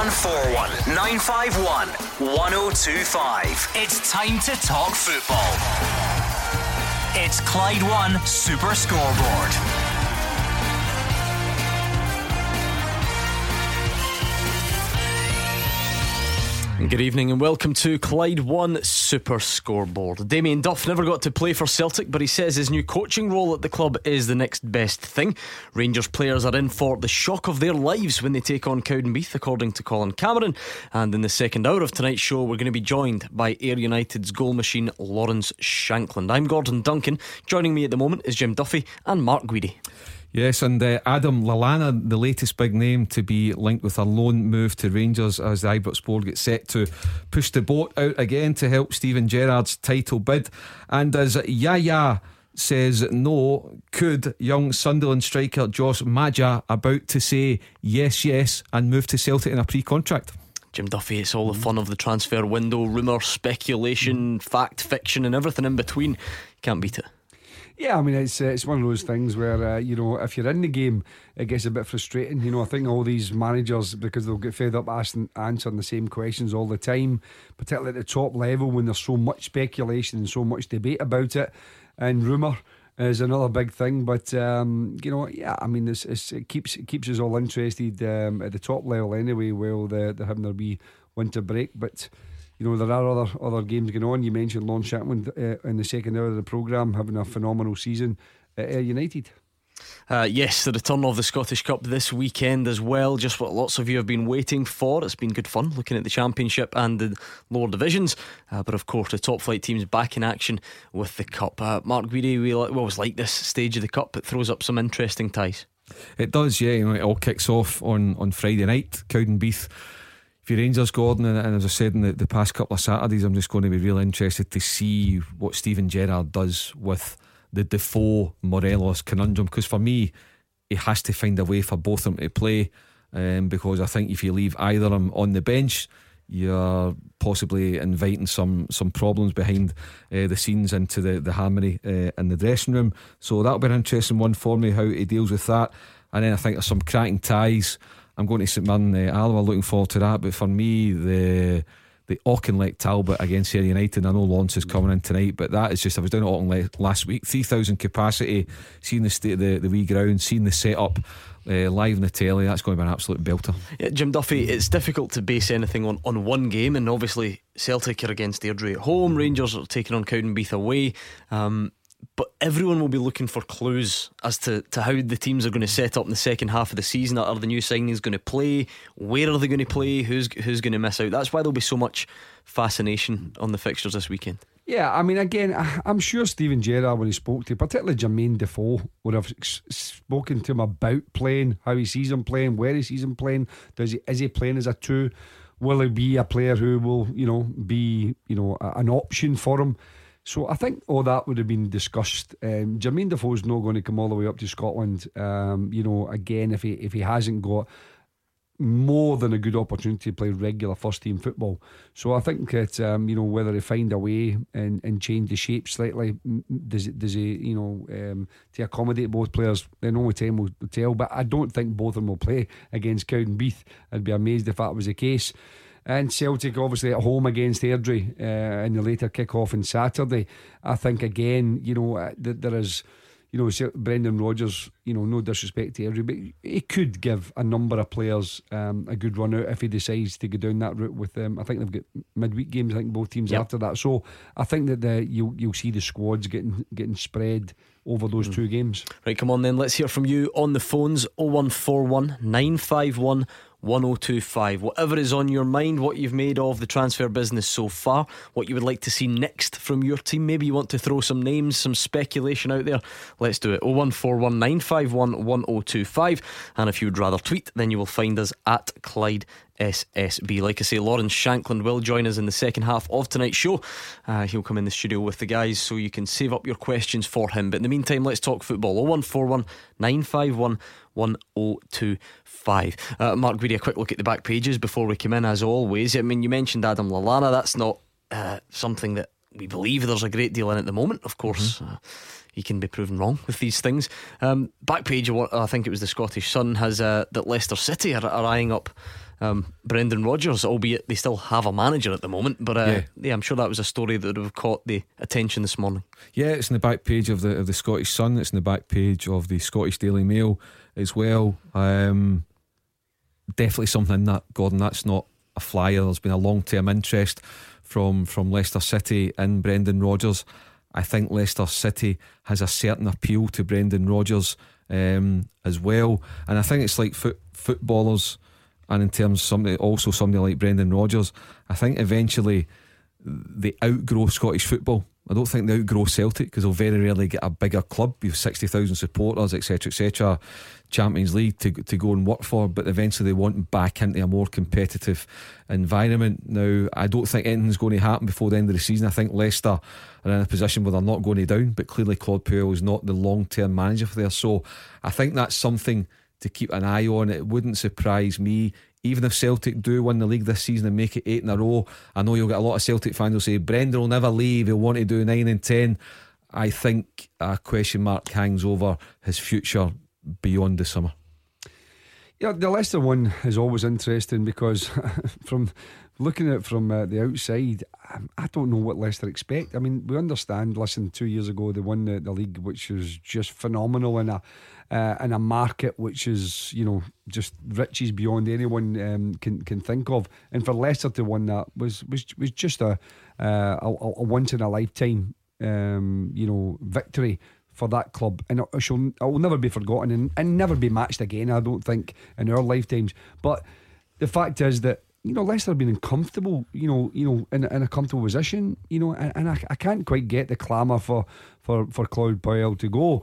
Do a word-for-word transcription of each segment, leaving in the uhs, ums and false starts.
one four one, nine five one, one oh two five. It's time to talk football. It's Clyde One Super Scoreboard. Good evening and welcome to Clyde One Super Scoreboard. Damien Duff never got to play for Celtic, but he says his new coaching role at the club is the next best thing. Rangers players are in for the shock of their lives when they take on Cowdenbeath, according to Colin Cameron. And in the second hour of tonight's show, we're going to be joined by Ayr United's goal machine Lawrence Shankland. I'm Gordon Duncan. Joining me at the moment is Jim Duffy and Mark Guidi. Yes, and uh, Adam Lallana, the latest big name to be linked with a loan move to Rangers as the Ibrox board gets set to push the boat out again to help Steven Gerrard's title bid. And as Yaya says no, could young Sunderland striker Josh Maja about to say yes, yes and move to Celtic in a pre-contract? Jim Duffy, it's all the fun of the transfer window. Rumour, speculation, fact, fiction and everything in between. You can't beat it. Yeah, I mean, it's uh, it's one of those things where uh, you know, if you're in the game, it gets a bit frustrating. You know, I think all these managers, because they'll get fed up asking, answering the same questions all the time, particularly at the top level when there's so much speculation and so much debate about it, and rumour is another big thing. But um, you know, yeah, I mean, it's, it's, it keeps it keeps us all interested um, at the top level anyway. Well, they're, they're having their wee winter break, but you know, there are other other games going on. You mentioned Lawrence Shankland uh, in the second hour of the programme having a phenomenal season at Ayr United. Uh, yes, the return of the Scottish Cup this weekend as well. Just what lots of you have been waiting for. It's been good fun looking at the Championship and the lower divisions, uh, but of course the top flight teams back in action with the Cup. uh, Mark Guidi, we always like this stage of the Cup. It throws up some interesting ties. It does, yeah. You know, it all kicks off on, on Friday night, Cowdenbeath for Rangers, Gordon, and, and as I said in the, the past couple of Saturdays, I'm just going to be real interested to see what Steven Gerrard does with the Defoe Morelos conundrum, because for me he has to find a way for both of them to play, um, because I think if you leave either of them on the bench, you're possibly inviting some some problems behind uh, the scenes into the, the harmony uh, in the dressing room. So that'll be an interesting one for me, how he deals with that. And then I think there's some cracking ties. I'm going to St Mirren, uh, Alloa, looking forward to that. But for me, the the Auchinleck Talbot against Ayr United, I know Lawrence is coming in tonight, but that is just, I was down at Auchinleck last week, three thousand capacity, seeing the state of the, the wee ground, seeing the setup uh, live on the telly. That's going to be an absolute belter. Yeah, Jim Duffy, it's difficult to base anything on, on one game, and obviously Celtic are against Airdrie at home, Rangers are taking on Cowdenbeath away. um, But everyone will be looking for clues as to, to how the teams are going to set up in the second half of the season. Are the new signings going to play? Where are they going to play? Who's who's going to miss out? That's why there'll be so much fascination on the fixtures this weekend. Yeah, I mean, again, I'm sure Steven Gerrard, when he spoke to particularly Jermaine Defoe, would have spoken to him about playing, how he sees him playing, where he sees him playing. Does he is he playing as a two? Will he be a player who will, you know, be, you know, an option for him? So I think all that would have been discussed. um, Jermaine Defoe's not going to come all the way up to Scotland, um, you know, again, if he if he hasn't got more than a good opportunity to play regular first team football. So I think that um, you know, whether they find a way and, and change the shape slightly, does it does he, you know, um, to accommodate both players, then only time will tell. But I don't think both of them will play against Cowdenbeath. I'd be amazed if that was the case. And Celtic obviously at home against Airdrie uh, in the later kick-off on Saturday. I think again, you know, uh, th- there is, you know, Brendan Rodgers, you know, no disrespect to Airdrie, but he could give a number of players um, a good run out if he decides to go down that route with them. I think they've got midweek games, I think both teams yep. after that. So I think that the, you'll, you'll see the squads getting getting spread over those mm. two games. Right, come on then, let's hear from you on the phones. oh one four one, nine five one, one oh two five. Whatever is on your mind, what you've made of the transfer business so far, what you would like to see next from your team. Maybe you want to throw some names, some speculation out there. Let's do it. oh one four one, nine five one, one oh two five. And if you would rather tweet, then you will find us at Clyde S S B. Like I say, Lawrence Shankland will join us in the second half of tonight's show. uh, He'll come in the studio with the guys, so you can save up your questions for him. But in the meantime, let's talk football. oh one four one, nine five one, one oh two five. uh, Mark Guidi, a quick look at the back pages before we come in as always. I mean, you mentioned Adam Lallana. That's not uh, something that we believe there's a great deal in at the moment. Of course, mm-hmm. uh, he can be proven wrong with these things. um, Back page, I think it was the Scottish Sun, has uh, that Leicester City are, are eyeing up um, Brendan Rodgers, albeit they still have a manager at the moment. But uh, yeah. yeah, I'm sure that was a story that would have caught the attention this morning. Yeah, it's in the back page of the of the Scottish Sun. It's in the back page of the Scottish Daily Mail as well. Um, definitely something in that, Gordon. That's not a flyer. There's been a long term interest from from Leicester City in Brendan Rodgers. I think Leicester City has a certain appeal to Brendan Rodgers um, as well, and I think it's like foot, footballers, and in terms of somebody, also somebody like Brendan Rodgers, I think eventually they outgrow Scottish football. I don't think they outgrow Celtic, because they'll very rarely get a bigger club with sixty thousand supporters, etc, etc, Champions League to, to go and work for, but eventually they want back into a more competitive environment. Now, I don't think anything's going to happen before the end of the season. I think Leicester are in a position where they're not going to down, but clearly Claude Puel is not the long term manager for there, so I think that's something to keep an eye on. It wouldn't surprise me, even if Celtic do win the league this season and make it eight in a row. I know you'll get a lot of Celtic fans who'll say Brendan will never leave, he'll want to do nine and ten. I think a question mark hangs over his future beyond the summer. Yeah, the Leicester one is always interesting, because from looking at it from uh, the outside, I don't know what Leicester expect. I mean, we understand, listen, two years ago they won the, the league, which was just phenomenal, in a uh, in a market which is, you know, just riches beyond anyone um, can can think of. And for Leicester to win that was was was just a uh, a, a once in a lifetime um, you know, victory for that club, and it, shall, it will never be forgotten, and, and never be matched again, I don't think, in our lifetimes. But the fact is that, you know, Leicester have been uncomfortable, you know, you know, in, in a comfortable position, you know, and, and I, I can't quite get the clamour for for for Claude Puel to go.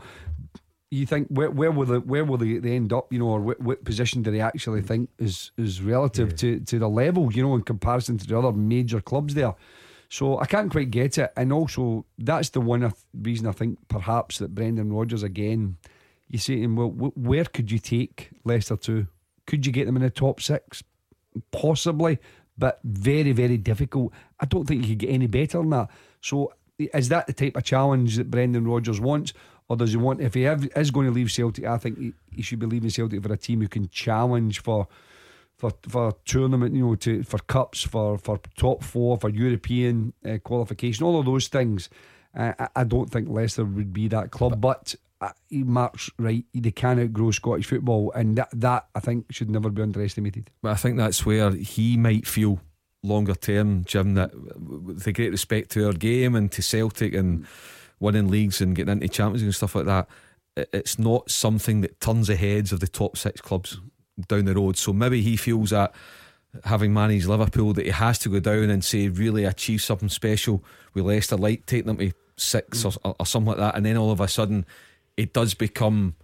You think, where where will they where will they, they end up, you know, or what, what position do they actually think is is relative yeah. to to the level, you know, in comparison to the other major clubs there? So I can't quite get it. And also, that's the one th- reason I think perhaps that Brendan Rodgers, again, you say to him, well, w- where could you take Leicester to? Could you get them in the top six? Possibly, but very, very difficult. I don't think you could get any better than that. So is that the type of challenge that Brendan Rodgers wants? Or does he want, if he have, is going to leave Celtic, I think he, he should be leaving Celtic for a team who can challenge for For, for tournament, you know, to for cups, for, for top four, for European uh, qualification, all of those things. Uh, I, I don't think Leicester would be that club, but uh, Mark's right. They can outgrow Scottish football, and that, that I think should never be underestimated. But I think that's where he might feel longer term, Jim, that with a great respect to our game and to Celtic and winning leagues and getting into Champions League and stuff like that, it's not something that turns the heads of the top six clubs down the road. So maybe he feels that, having managed Liverpool, that he has to go down and say really achieve something special with Leicester, like taking them to six mm. or, or something like that, and then all of a sudden it does become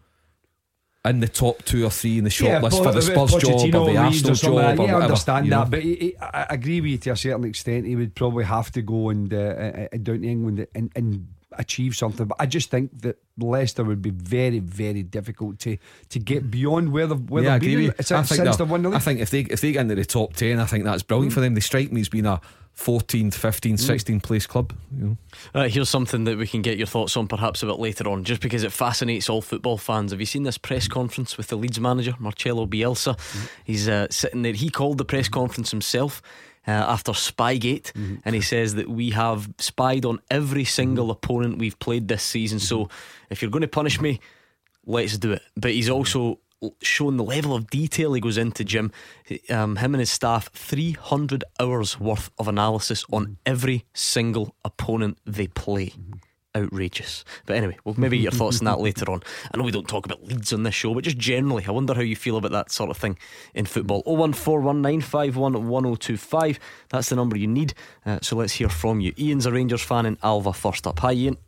in the top two or three in the shortlist yeah, for the Spurs job or the Arsenal job or, or yeah, whatever. I understand you know? that, but he, he, I agree with you to a certain extent. He would probably have to go and uh, uh, down to England and, and achieve something, but I just think that Leicester would be very, very difficult to to get beyond where they've, where yeah, they've been in, since, since they've won the league. I think if they if they get into the top ten, I think that's brilliant mm. for them. They strike me as being a fourteenth, fifteenth, sixteenth place club, you know. Uh, here's something that we can get your thoughts on perhaps a bit later on, just because it fascinates all football fans. Have you seen this press conference with the Leeds manager, Marcelo Bielsa? Mm. He's uh, sitting there. He called the press conference himself Uh, after Spygate, mm-hmm. and he says that we have spied on every single mm-hmm. opponent we've played this season. Mm-hmm. So if you're going to punish me, let's do it. But he's also shown the level of detail he goes into, Jim. Um, him and his staff, three hundred hours worth of analysis on mm-hmm. every single opponent they play. Mm-hmm. Outrageous. But anyway, well, maybe your thoughts on that later on. I know we don't talk about Leeds on this show, but just generally, I wonder how you feel about that sort of thing in football. oh one four one nine five one one oh two five, that's the number you need. Uh, so let's hear from you. Ian's a Rangers fan in Alva first up. Hi Ian.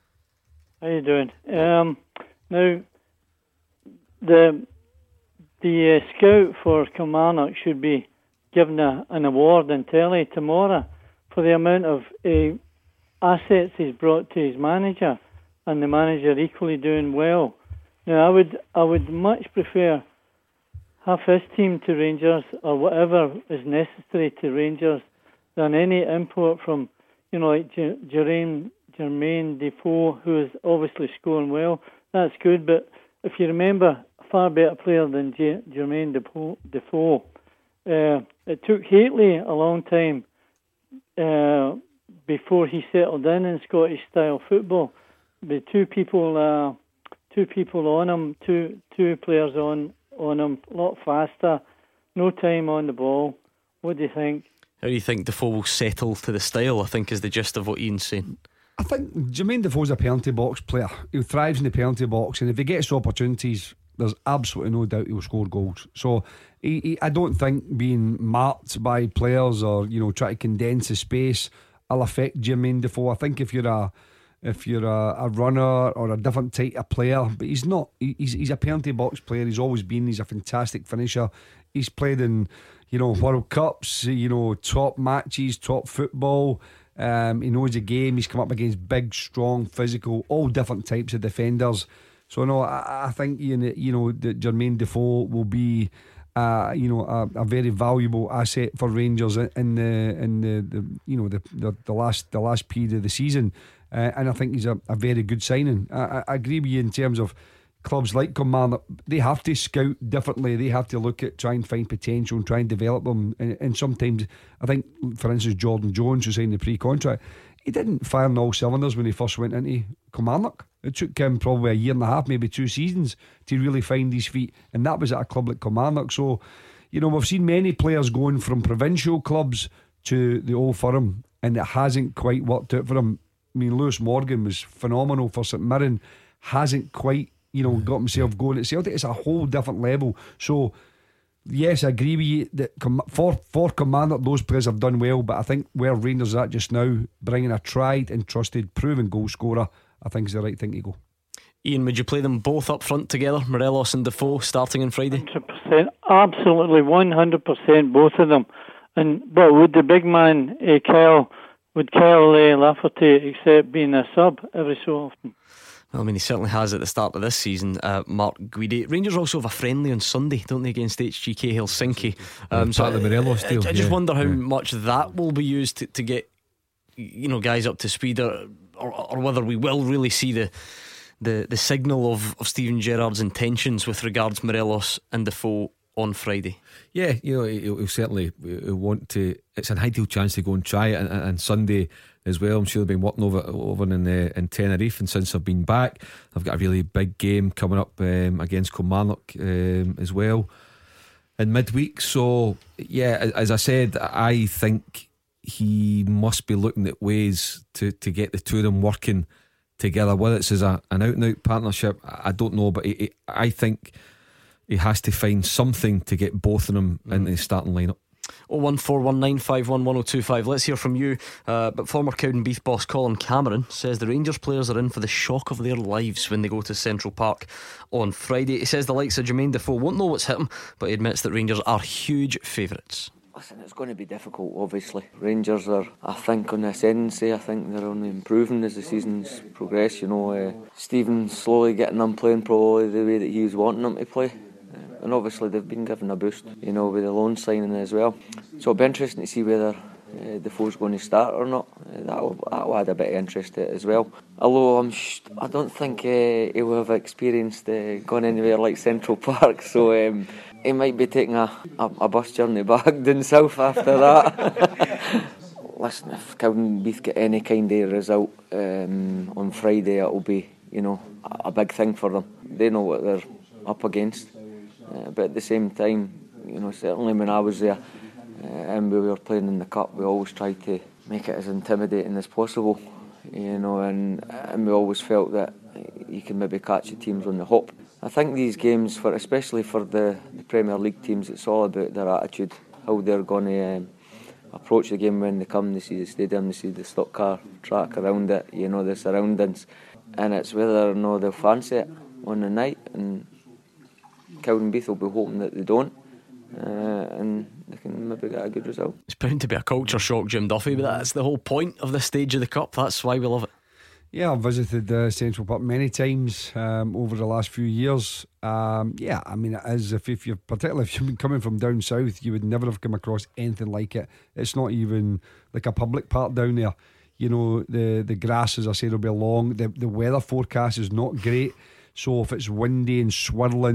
How you doing? Um, now the the uh, scout for Kilmarnock should be given a, an award in telly tomorrow for the amount of uh, assets he's brought to his manager, and the manager equally doing well. Now I would I would much prefer half his team to Rangers, or whatever is necessary to Rangers, than any import from, you know, like J- Jermaine Jermaine Defoe, who is obviously scoring well. That's good, but if you remember, a far better player than J- Jermaine Defoe, Defoe uh, it took Hateley a long time uh, before he settled in in Scottish style football. With two people, uh, two people on him, two two players on on him, a lot faster, no time on the ball. What do you think? How do you think Defoe will settle to the style? I think is the gist of what Ian's saying. I think Jermaine Defoe's a penalty box player. He thrives in the penalty box, and if he gets opportunities, there's absolutely no doubt he'll score goals. So he, he, I don't think being marked by players or, you know, try to condense the space will affect Jermaine Defoe. I think if you're a if you're a, a runner or a different type of player, but he's not. He's he's a penalty box player. He's always been. He's a fantastic finisher. He's played in, you know, World Cups, you know, top matches, top football. Um, he knows the game. He's come up against big, strong, physical, all different types of defenders. So no, I, I think you know, you know that Jermaine Defoe will be, uh, you know, a, a very valuable asset for Rangers in the in the, the you know the, the the last the last period of the season, uh, and I think he's a, a very good signing. I, I agree with you in terms of clubs like Kilmarnock. They have to scout differently. They have to look at try and find potential and try and develop them. And, and sometimes, I think, for instance, Jordan Jones, who signed the pre-contract, he didn't fire on all cylinders when he first went into Kilmarnock. It took him probably a year and a half, maybe two seasons, to really find his feet, and that was at a club like Kilmarnock. So, you know, we've seen many players going from provincial clubs to the Old Firm, and it hasn't quite worked out for him. I mean, Lewis Morgan was phenomenal for St Mirren, hasn't quite, you know, got himself going at Celtic. It's a whole different level. So yes, I agree with you that for, for Kilmarnock those players have done well, but I think where Rangers are at just now, bringing a tried and trusted proven goal scorer, I think is the right thing to go. Ian, would you play them both up front together, Morelos and Defoe, starting on Friday? one hundred percent, absolutely one hundred percent, both of them. And but would the big man uh, Kyle would Kyle uh, Lafferty accept being a sub every so often? Well, I mean, he certainly has at the start of this season. uh, Mark Guidi. Rangers also have a friendly on Sunday, don't they, against H G K Helsinki. Um, so part of the Morelos deal. I, I just yeah. wonder how yeah. much that will be used to, to get, you know, guys up to speed, or, or, or whether we will really see the the, the signal of, of Steven Gerrard's intentions with regards Morelos and Defoe on Friday. Yeah, you know, he'll, he'll certainly he'll want to. It's an ideal chance to go and try it, and, and Sunday as well. I'm sure they've been working over over in uh, in Tenerife, and since I've been back, I've got a really big game coming up um, against Kilmarnock um, as well in midweek. So yeah, as, as I said, I think he must be looking at ways to, to get the two of them working together. Whether it's as a, an out and out partnership, I don't know, but he, he, I think he has to find something to get both of them mm. into the starting lineup. oh one four one nine five one one oh two five. Let's hear from you. uh, But former Cowdenbeath boss Colin Cameron says the Rangers players are in for the shock of their lives when they go to Central Park on Friday. He says the likes of Jermaine Defoe won't know what's hit him, but he admits that Rangers are huge favourites. Listen, it's going to be difficult, obviously. Rangers are, I think, on the ascendancy. I think they're only improving as the seasons progress. You know, uh, Stephen's slowly getting them playing probably the way that he was wanting them to play. And obviously they've been given a boost, you know, with the loan signing as well. So it'll be interesting to see whether uh, Defoe's going to start or not. Uh, that'll, that'll add a bit of interest to it as well. Although I'm sh- I don't think uh, he'll have experienced uh, going anywhere like Central Park, so um, he might be taking a, a, a bus journey back down south after that. Listen, if Cowdenbeath get any kind of result um, on Friday, it'll be, you know, a, a big thing for them. They know what they're up against. Uh, but at the same time, you know, certainly when I was there uh, and we were playing in the cup, we always tried to make it as intimidating as possible, you know, and, and we always felt that you can maybe catch the teams on the hop. I think these games, for especially for the, the Premier League teams, it's all about their attitude, how they're going to um, approach the game when they come. They see the stadium, they see the stock car track around it, you know, the surroundings, and it's whether or not they'll fancy it on the night. And Cowdenbeath will be hoping that they don't, uh, and they can maybe get a good result. It's bound to be a culture shock, Jim Duffy, but that's the whole point of this stage of the Cup. That's why we love it. Yeah, I've visited uh, Central Park many times um, over the last few years. Um, yeah, I mean, it is, if, if you're particularly if you've been coming from down south, you would never have come across anything like it. It's not even like a public park down there. You know, the the grass, as I said, will be long. The the weather forecast is not great. So if it's windy and swirling,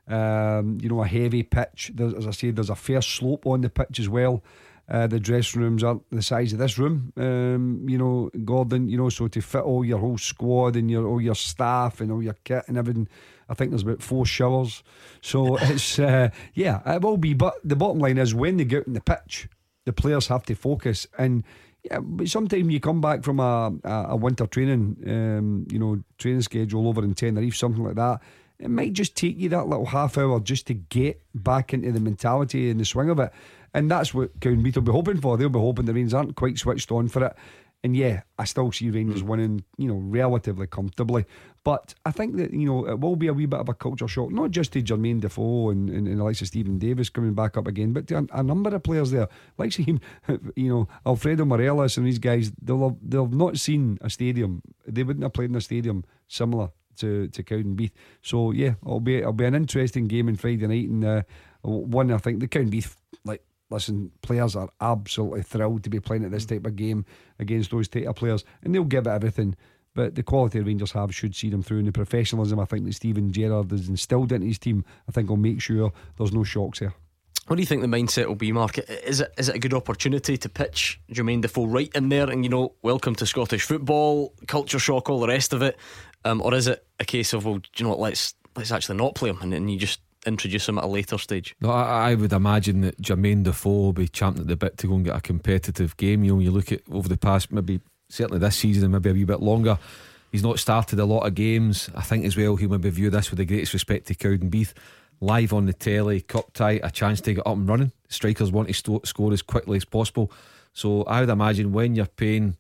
Um, you know, a heavy pitch. There's, as I say, there's a fair slope on the pitch as well. Uh, the dressing rooms aren't the size of this room, um, you know, Gordon. You know, so to fit all your whole squad and your all your staff and all your kit and everything, I think there's about four showers. So it's uh, yeah, it will be. But the bottom line is, when they get out on the pitch, the players have to focus. And yeah, but sometimes you come back from a a, a winter training, um, you know, training schedule over in Tenerife, something like that. It might just take you that little half hour just to get back into the mentality and the swing of it. And that's what Cowdenbeath will be hoping for. They'll be hoping the Rangers aren't quite switched on for it. And yeah, I still see Rangers winning, you know, relatively comfortably. But I think that, you know, it will be a wee bit of a culture shock, not just to Jermaine Defoe and, and, and the likes of Stephen Davis coming back up again, but to a, a number of players there, like him, you know, Alfredo Morelos and these guys. They'll have, they'll have not seen a stadium. They wouldn't have played in a stadium similar to to Cowdenbeath. So yeah, it'll be it'll be an interesting game on Friday night. And uh, one, I think the Cowdenbeath, like, listen, players are absolutely thrilled to be playing at this type of game against those type of players, and they'll give it everything. But the quality the Rangers have should see them through, and the professionalism I think that Steven Gerrard has instilled into his team, I think will make sure there's no shocks there. What do you think the mindset will be, Mark? Is it is it a good opportunity to pitch Jermaine Defoe right in there and, you know, welcome to Scottish football, culture shock, all the rest of it, um, or is it a case of, well, do you know what, let's let's actually not play him and then you just introduce him at a later stage? No, I, I would imagine that Jermaine Defoe will be champing at the bit to go and get a competitive game. You know, you look at over the past, maybe certainly this season and maybe a wee bit longer, he's not started a lot of games. I think as well he'll maybe view this with the greatest respect to Cowdenbeath. Live on the telly, cup tie, a chance to get up and running. Strikers want to sto- score as quickly as possible. So I would imagine when you're paying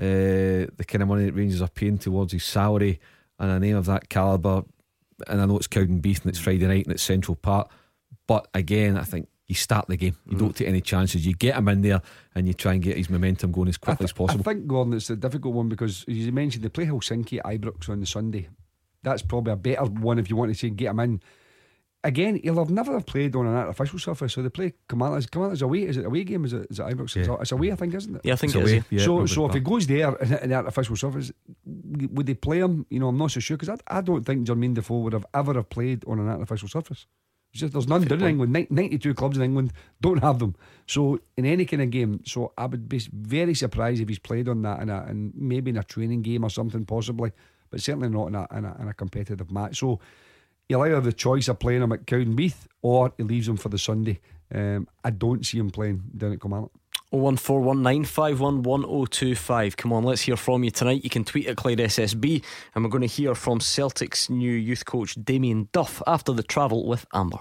uh, the kind of money that Rangers are paying towards his salary and a name of that calibre, and I know it's Cowdenbeath and it's Friday night and it's Central Park, but again, I think you start the game, you mm. don't take any chances, you get him in there and you try and get his momentum going as quickly th- as possible. I think, Gordon, it's a difficult one because, as you mentioned, they play Helsinki at Ibrox on the Sunday. That's probably a better one if you want to say get him in. Again, he'll have never have played on an artificial surface, so they play Kamala's. Kamala's away. Is it away game? Is it, is it Ibrox? Yeah. It's away, I think, isn't it? Yeah, I think it's it away. is. Yeah, so, so if he goes there in, in the artificial surface, would they play him? You know, I'm not so sure, because I, I don't think Jermaine Defoe would have ever have played on an artificial surface. It's just, there's none done in England. ninety-two clubs in England don't have them. So in any kind of game, so I would be very surprised if he's played on that in a, in maybe in a training game or something possibly, but certainly not in a, in a, in a competitive match. So he'll either have the choice of playing him at Cowdenbeath or he leaves him for the Sunday. Um, I don't see him playing down at Kilmarnock. oh one four one nine five one one oh two five. Come on, let's hear from you tonight. You can tweet at Clyde S S B, and we're going to hear from Celtic's new youth coach Damien Duff after the travel with Amber.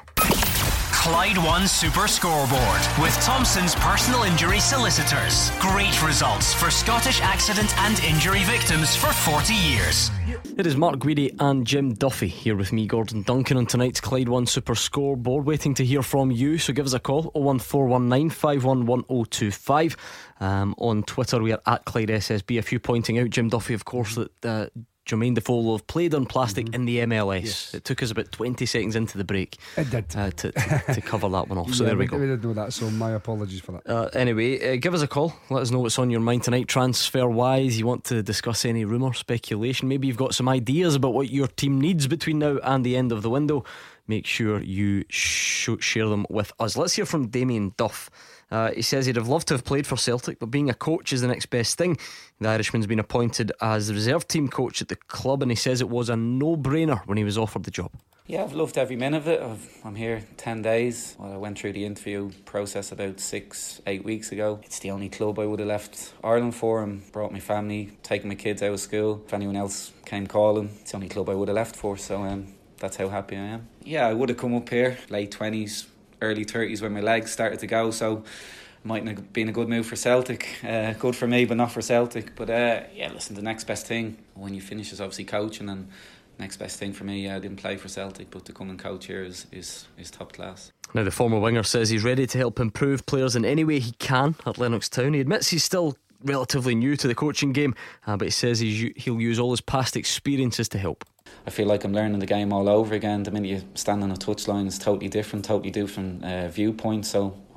Clyde One Super Scoreboard with Thompson's personal injury solicitors. Great results for Scottish accident and injury victims for forty years. It is Mark Guidi and Jim Duffy here with me, Gordon Duncan, on tonight's Clyde One Super Scoreboard, waiting to hear from you. So give us a call, oh one four one nine five one one oh two five. Um, on Twitter we are at Clyde S S B. A few pointing out, Jim Duffy, of course, that uh, Jermaine Defoe will have played on plastic mm-hmm. in the M L S. Yes. It took us about twenty seconds into the break. It did uh, to, to, to cover that one off. So yeah, there we, we go. We did know that, so my apologies for that. Uh, anyway, uh, give us a call. Let us know what's on your mind tonight, transfer wise. You want to discuss any rumour, speculation? Maybe you've got some ideas about what your team needs between now and the end of the window. Make sure you sh- share them with us. Let's hear from Damien Duff. Uh, he says he'd have loved to have played for Celtic, but being a coach is the next best thing. The Irishman's been appointed as the reserve team coach at the club, and he says it was a no-brainer when he was offered the job. Yeah, I've loved every minute of it. I've, I'm here ten days. Well, I went through the interview process about six, eight weeks ago. It's the only club I would have left Ireland for, and brought my family, taken my kids out of school. If anyone else came calling, it's the only club I would have left for, so um, that's how happy I am. Yeah, I would have come up here, late twenties, early thirties, when my legs started to go, so mightn't have been a good move for Celtic. Uh, good for me, but not for Celtic. But uh, yeah, listen, the next best thing when you finish is obviously coaching, and next best thing for me, yeah, I didn't play for Celtic, but to come and coach here is, is, is top class. Now the former winger says he's ready to help improve players in any way he can at Lennox Town. He admits he's still relatively new to the coaching game, uh, but he says he's, he'll use all his past experiences to help. I feel like I'm learning the game all over again. The minute you stand on a touchline, it's totally different, totally different uh, viewpoint. So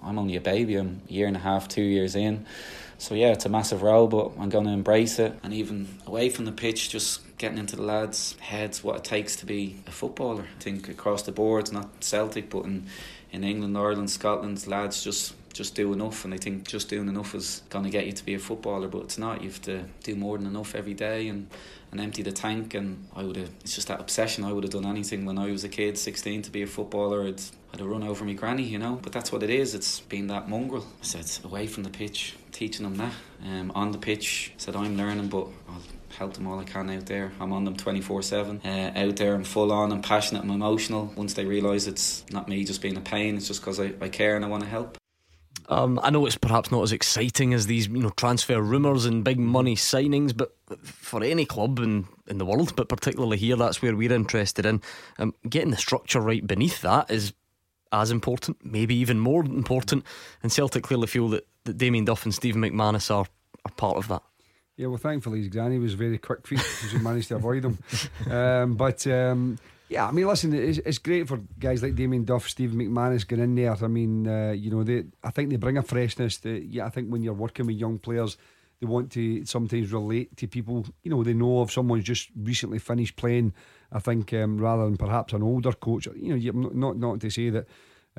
I'm only a baby. I'm a year and a half, two years in. So yeah, it's a massive role, but I'm going to embrace it. And even away from the pitch, just getting into the lads' heads what it takes to be a footballer. I think across the board, not Celtic, but in, in England, Ireland, Scotland, lads just just do enough, and they think just doing enough is going to get you to be a footballer, but it's not. You have to do more than enough every day and, and empty the tank. And I would have, it's just that obsession. I would have done anything when I was a kid, sixteen, to be a footballer. I'd, I'd have run over my granny, you know, but that's what it is. It's being that mongrel. I said, away from the pitch, teaching them that. Um, on the pitch, I said, I'm learning, but I'll help them all I can out there. I'm on them twenty-four seven. Uh, out there, I'm full on, I'm passionate, I'm emotional. Once they realise it's not me just being a pain, it's just because I, I care and I want to help. Um, I know it's perhaps not as exciting as these, you know, transfer rumours and big money signings, but for any club in, in the world, but particularly here, that's where we're interested in. Um, getting the structure right beneath that is as important, maybe even more important. And Celtic clearly feel that, that Damien Duff and Stephen McManus are, are part of that. Yeah, well, thankfully his granny was very quick feet because he managed to avoid them. Um, but um, yeah, I mean, listen, it's, it's great for guys like Damien Duff, Stephen McManus getting in there. I mean, uh, you know, they, I think they bring a freshness. To, yeah, I think when you're working with young players, they want to sometimes relate to people. You know, they know if someone's just recently finished playing. I think um, rather than perhaps an older coach. You know, you're not not to say that.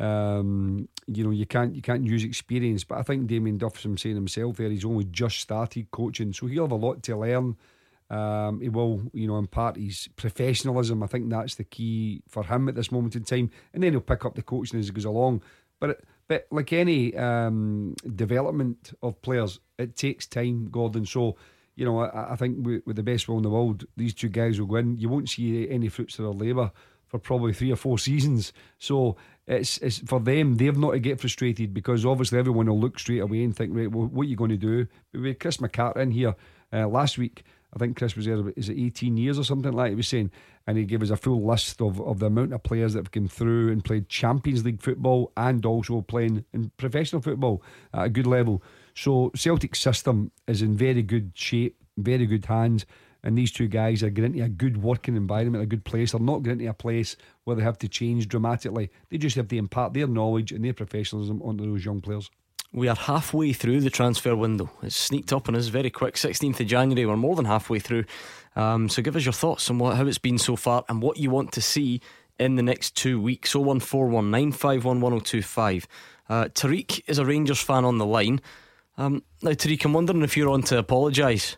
Um, you know, you can't you can't use experience, but I think Damien Duff's saying himself there, he's only just started coaching, so he'll have a lot to learn. Um, he will, you know, impart his professionalism. I think that's the key for him at this moment in time, and then he'll pick up the coaching as he goes along. But but like any um, development of players, it takes time, Gordon. So you know, I, I think with, with the best will in the world, these two guys will go in. You won't see any fruits of their labour for probably three or four seasons. So it's it's for them, they've not to get frustrated, because obviously everyone will look straight away and think, right, well, what are you going to do? But with Chris McCarter in here uh, last week, I think Chris was there, is it eighteen years or something like he was saying, and he gave us a full list of, of the amount of players that have come through and played Champions League football and also playing in professional football at a good level. So Celtic's system is in very good shape, very good hands, and these two guys are getting into a good working environment, a good place. They're not getting into a place where they have to change dramatically. They just have to impart their knowledge and their professionalism onto those young players. We are halfway through the transfer window. It's sneaked up on us very quick. sixteenth of January, we're more than halfway through. Um, so give us your thoughts on what, how it's been so far and what you want to see in the next two weeks. oh one four one nine five one one oh two five. uh, Tariq is a Rangers fan on the line. um, Now Tariq, I'm wondering if you're on to apologise.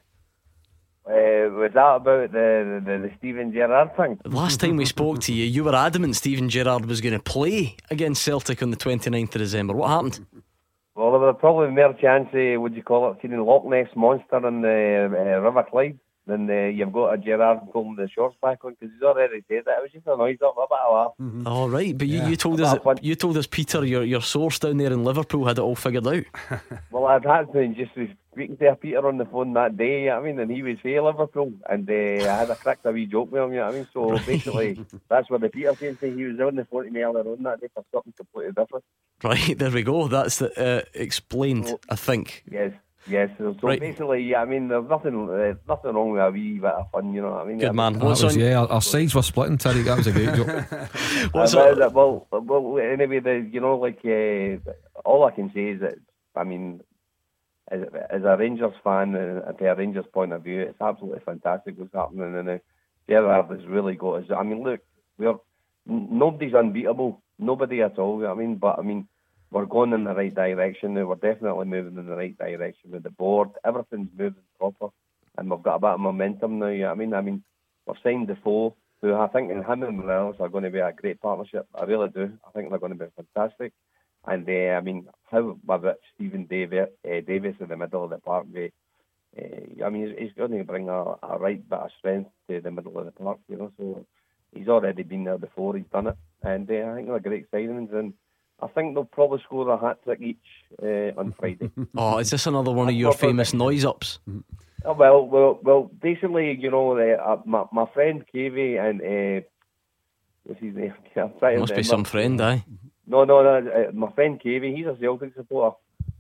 Uh, was that about the, the, the Steven Gerrard thing? Last time we spoke to you, you were adamant Steven Gerrard was going to play against Celtic on the twenty-ninth of December. What happened? Well, there was probably more chance of, what do you call it, seeing Loch Ness Monster in the uh, River Clyde than uh, you've got a Gerrard pulling the shorts back on, because he's already said that. It was just a noise up, a bit of laugh. Mm-hmm. All right, but you, yeah. you told us that, you told us Peter, your your source down there in Liverpool, had it all figured out. Well, I'd had to just speaking to Peter on the phone that day, you know what I mean, and he was for Liverpool, and uh, I had a cracked a wee joke with him, you know what I mean. So right. Basically, that's what the Peter came to. He was on the phone to me earlier on that day for something completely different. Right, there we go. That's the, uh, explained, so, I think. Yes. Yes, so, so right. Basically, yeah, I mean, there's nothing uh, nothing wrong with a wee bit of fun, you know what I mean? Good man. Was, on... Yeah, our, our sides were splitting, Terry. That was a great joke. What's uh, on... well, well, anyway, the, you know, like, uh, all I can say is that, I mean, as, as a Rangers fan, and uh, to a Rangers point of view, it's absolutely fantastic what's happening, and uh, Gerrard has really got us. I mean, look, we're nobody's unbeatable, nobody at all, I mean, but I mean, we're going in the right direction now. We're definitely moving in the right direction with the board. Everything's moving proper, and we've got a bit of momentum now. You know what I mean? I mean, we've signed Defoe, who I think him and Morelos are going to be a great partnership. I really do. I think they're going to be fantastic. And uh, I mean, how about Stephen Davis, uh, Davis in the middle of the park? Uh, I mean, he's, he's going to bring a, a right bit of strength to the middle of the park. You know, so he's already been there before. He's done it, and uh, I think they're great signings. And I think they'll probably score a hat-trick each uh, on Friday. Oh, is this another one of your famous noise-ups? Oh, well, well, well. Basically, you know, uh, my my friend Cavey and uh, what's his name? I'm trying Must to be some friend, aye. No, no, no. Uh, my friend Cavey, he's a Celtic supporter,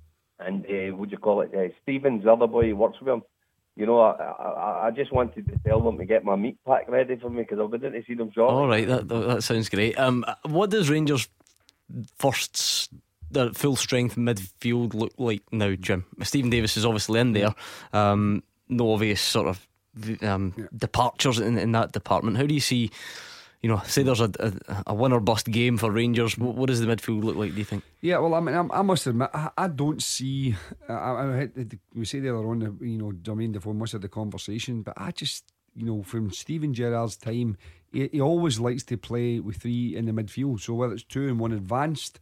and uh, what do you call it? Uh, Stephen's the other boy, he works with him. You know, I, I I just wanted to tell them to get my meat pack ready for me, because I've been in to see them shortly. All right, that that sounds great. Um, what does Rangers' first their full strength midfield look like now, Jim? Stephen Davis is obviously in there. Um, no obvious sort of um, yeah. departures in, in that department. How do you see, you know, say there's a, a, a win or bust game for Rangers, what, what does the midfield look like, do you think? Yeah, well, I mean, I, I must admit, I, I don't see. I, I, I, we say the other on, the, you know, Jermaine Defoe must have the conversation, but I just, you know, from Steven Gerrard's time, he, he always likes to play with three in the midfield. So whether it's two and one advanced,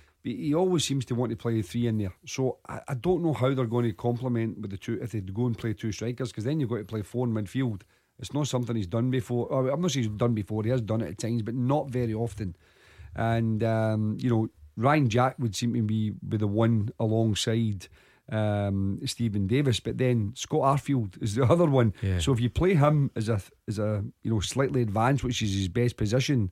he always seems to want to play three in there. So I, I don't know how they're going to complement with the two if they go and play two strikers, because then you've got to play four in midfield. It's not something he's done before. Or I'm not saying he's done before. He has done it at times, but not very often. And um, you know, Ryan Jack would seem to be be the one alongside um, Stephen Davis, but then Scott Arfield is the other one. Yeah. So if you play him as a as a you know slightly advanced, which is his best position,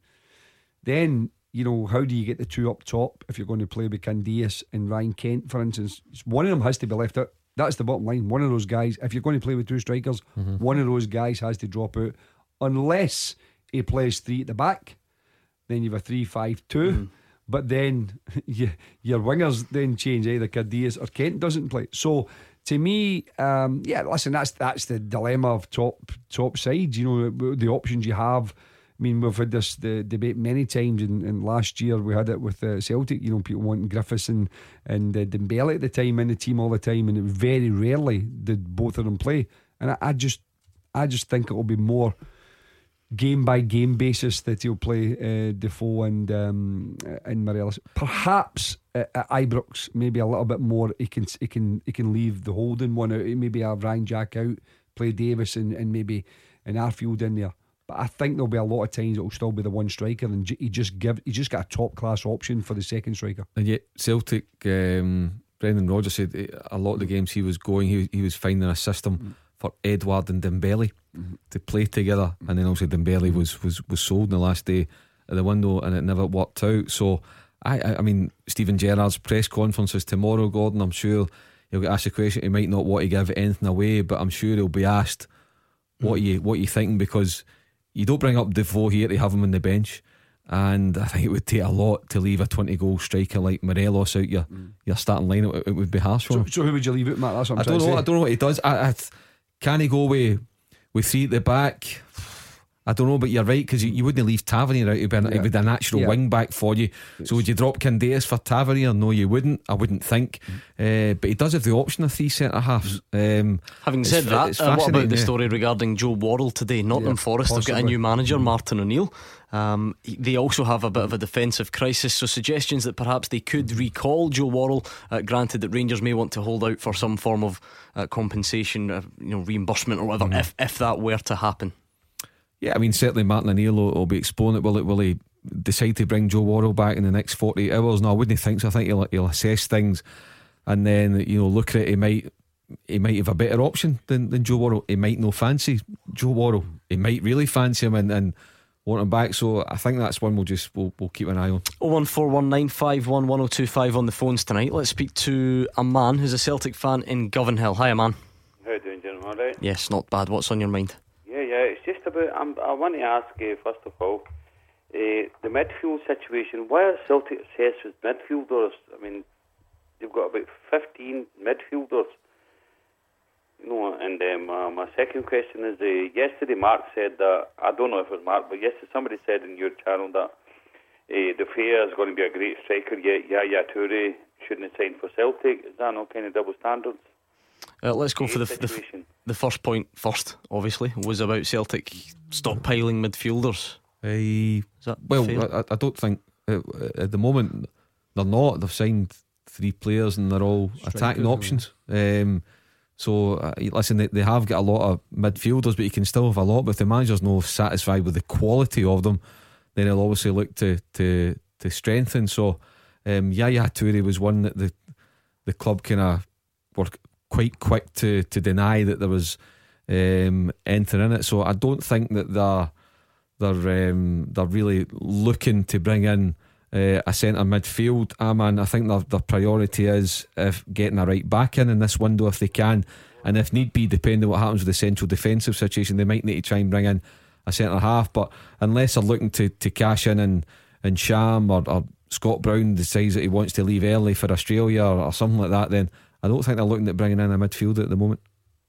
then you know how do you get the two up top if you're going to play with Candias and Ryan Kent, for instance? One of them has to be left out. That's the bottom line. One of those guys, if you're going to play with two strikers, mm-hmm. one of those guys has to drop out, unless he plays three at the back. Then you have a three five two. Mm-hmm. But then you, your wingers then change. Either Candias or Kent doesn't play. So to me, um, yeah, listen, that's that's the dilemma of top top sides. You know, the options you have. I mean, we've had this the debate many times, and, and last year we had it with uh, Celtic. You know, people wanting Griffiths and and uh, Dembele at the time in the team all the time, and it very rarely did both of them play. And I, I just, I just think it will be more game by game basis that he'll play uh, Defoe and um, and Morelos. Perhaps uh, at Ibrox, maybe a little bit more. He can he can he can leave the holding one out. Maybe have Ryan Jack out, play Davis and, and maybe an Arfield in there. But I think there'll be a lot of times it'll still be the one striker, and he just give he just got a top class option for the second striker. And yet Celtic, um, Brendan Rodgers said a lot of the games he was going, he he was finding a system mm. for Edouard and Dembele mm. to play together, and then also Dembele was was was sold in the last day of the window, and it never worked out. So I I, I mean Steven Gerrard's press conferences tomorrow, Gordon, I'm sure he'll get asked a question. He might not want to give anything away, but I'm sure he'll be asked mm. what you what you thinking, because you don't bring up Defoe here to have him on the bench, and I think it would take a lot to leave a twenty goal striker like Morelos out your mm. your starting lineup. It, it would be harsh for so, him. So who would you leave it, Matt? That's what I'm I trying don't know. to say. I don't know what he does. I, I, can he go with with three at the back? I don't know, but you're right, because you, you wouldn't leave Tavernier out. He'd be, yeah. be a natural yeah. wing back for you. It's, so would you drop Candias for Tavernier? No, you wouldn't. I wouldn't think. Mm. Uh, but he does have the option of three centre halves. Um, Having said that, uh, what about the yeah. story regarding Joe Worrell today? Nottingham yeah, Forest possibly. have got a new manager, mm. Martin O'Neill. Um, they also have a bit of a defensive crisis, so suggestions that perhaps they could recall Joe Worrell. Uh, granted that Rangers may want to hold out for some form of uh, compensation, uh, you know, reimbursement or whatever, mm. if if that were to happen. Yeah, I mean, certainly Martin O'Neill will, will be exploring it. Will it? Will he decide to bring Joe Worrell back in the next forty-eight hours? No, I wouldn't think so. I think he'll, he'll assess things, and then, you know, look at it. He might he might have a better option than, than Joe Worrell. He might no fancy Joe Worrell. He might really fancy him and, and want him back. So I think that's one we'll just we'll, we'll keep an eye on. oh one four one nine five one one oh two five on the phones tonight. Let's speak to a man who's a Celtic fan in Govanhill. Hi, a man. How are you doing, gentlemen? All right? Yes, not bad. What's on your mind? Yeah, yeah. It's just about. I'm, I want to ask uh, first of all, uh, the midfield situation. Why are Celtic obsessed with midfielders? I mean, they've got about fifteen midfielders. You know, and um, uh, my second question is: uh, yesterday, Mark said that, I don't know if it was Mark, but yesterday somebody said in your channel that uh, De Gea is going to be a great striker. Yet Yaya Toure shouldn't have signed for Celtic. Is that no kind of double standards? Uh, let's go for the, the the first point first. Obviously, was about Celtic stockpiling midfielders. Uh, Is that well, I, I don't think uh, at the moment they're not. They've signed three players and they're all Strikers, attacking options. Um, so uh, listen, they, they have got a lot of midfielders, but you can still have a lot. But if the manager's not satisfied with the quality of them, then he'll obviously look to to to strengthen. So um, Yaya Toure was one that the the club kind of were quite quick to to deny that there was um, anything in it. So I don't think that they're they're um, they're really looking to bring in uh, a centre midfield. Ah man, I think their their priority is if getting a right back in in this window if they can, and if need be, depending on what happens with the central defensive situation, they might need to try and bring in a centre half. But unless they're looking to, to cash in and and Sham or, or Scott Brown decides that he wants to leave early for Australia or, or something like that, then I don't think they're looking at bringing in a midfielder at the moment.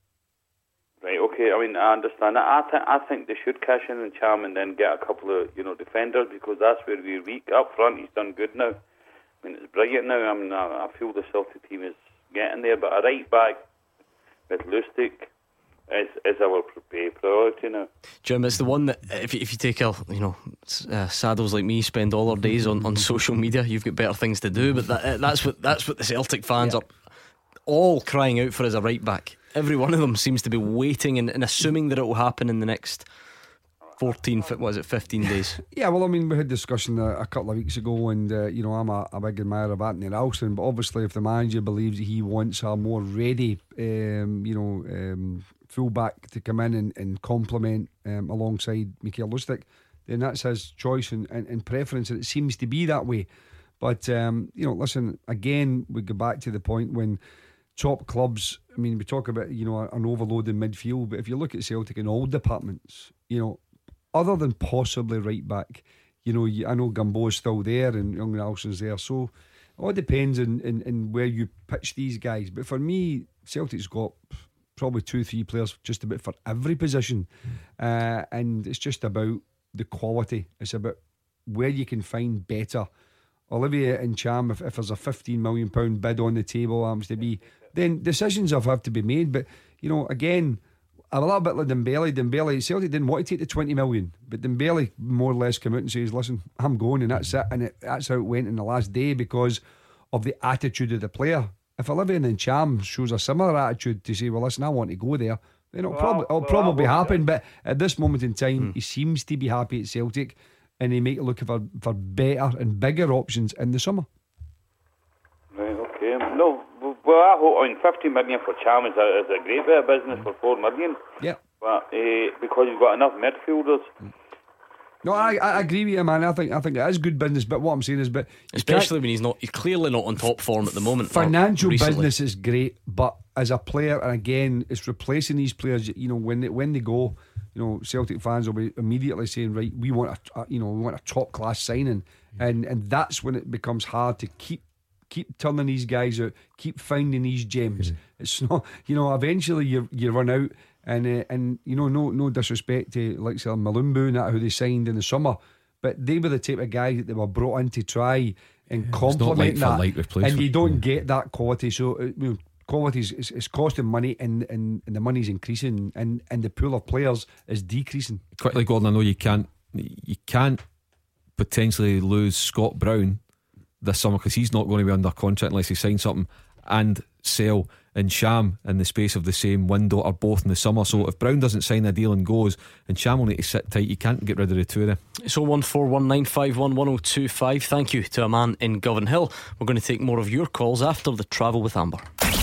Right, okay, I mean, I understand that. I, th- I think they should cash in and Cham and then get a couple of, you know, defenders, because that's where we're weak. Up front, he's done good now. I mean, it's brilliant now. I mean, I, I feel the Celtic team is getting there, but a right back with Lustig is, is our priority now. Jim, it's the one that if you, if you take a, you know, uh, saddles like me spend all our days on, on social media, you've got better things to do. But that, uh, that's what that's what the Celtic fans yeah. are all crying out for as a right back. Every one of them seems to be waiting and, and assuming that it will happen in the next fourteen, what was it, fifteen days? Yeah, well, I mean, we had discussion a, a couple of weeks ago, and uh, you know, I'm a, a big admirer of Anthony Ralston, but obviously, if the manager believes that he wants a more ready, um, you know, um, fullback to come in and, and complement um, alongside Mikael Lustig, then that's his choice and, and, and preference, and it seems to be that way. But um, you know, listen, again, we go back to the point when top clubs, I mean, we talk about, you know, an overload in midfield, but if you look at Celtic in all departments, you know, other than possibly right back, you know, I know Gamboa's still there and Young Ralston's there, so it all depends in, in, in where you pitch these guys. But for me, Celtic's got probably two, three players just about for every position, uh, and it's just about the quality. It's about where you can find better. Olivier and Cham, if, if there's a fifteen million pound bid on the table, happens to be, then decisions have, have to be made. But you know, again, I'm a little bit like Dembele. Dembele, Celtic didn't want to take the twenty million, but Dembele more or less came out and says, listen, I'm going, and that's it. And it, that's how it went in the last day because of the attitude of the player. If Olivier and Cham shows a similar attitude to say, well, listen, I want to go there, then it'll, well, probably, it'll well, probably happen. But at this moment in time, hmm. he seems to be happy at Celtic, and he might look for, for better and bigger options in the summer. Right, okay. No, well, I hope, I mean, fifty million for Cham is a, is a great bit of business for four million. Yeah. But uh, because you've got enough midfielders. No, I, I agree with you, man. I think I think it is good business. But what I'm saying is, but especially when he's not, he's clearly not on top form at the moment. Financial business is great, but as a player, and again, it's replacing these players. You know, when they, when they go, you know, Celtic fans will be immediately saying, right, we want a, a you know, we want a top class signing, and and that's when it becomes hard to keep. Keep turning these guys out. Keep finding these gems. Mm-hmm. It's not, you know. Eventually, you you run out, and uh, and you know, no no disrespect to like say Malumbu and that who they signed in the summer, but they were the type of guys that they were brought in to try and yeah, complement that, and you don't get that quality. So uh, you know, quality is, is, is costing money, and, and, and the money's increasing, and, and the pool of players is decreasing. Quickly, Gordon, I know you can't you can't potentially lose Scott Brown this summer because he's not going to be under contract unless he signs something, and Sell and Cham in the space of the same window are both in the summer. So if Brown doesn't sign a deal and goes, and Cham will need to sit tight, you can't get rid of the two of them. So one four one nine five one one oh two five. Thank you to a man in Govan Hill. We're going to take more of your calls after the Travel with Amber.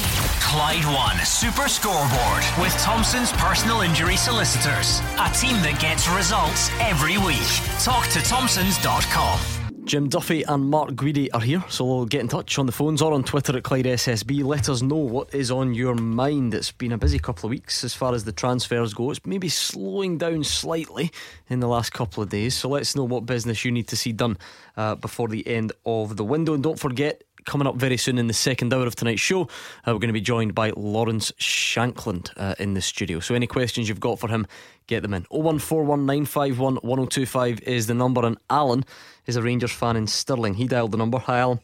Clyde One Super Scoreboard with Thompson's personal injury solicitors, a team that gets results every week. Talk to Thompsons dot com. Jim Duffy and Mark Guidi are here, so we'll get in touch on the phones or on Twitter at Clyde S S B. Let us know what is on your mind. It's been a busy couple of weeks as far as the transfers go. It's maybe slowing down slightly in the last couple of days, so let's know what business you need to see done uh, before the end of the window. And don't forget, coming up very soon in the second hour of tonight's show, uh, we're going to be joined by Lawrence Shankland uh, in the studio. So any questions you've got for him, get them in. oh one four one nine five one one oh two five is the number, and Alan is a Rangers fan in Stirling. He dialed the number. Hi, Alan.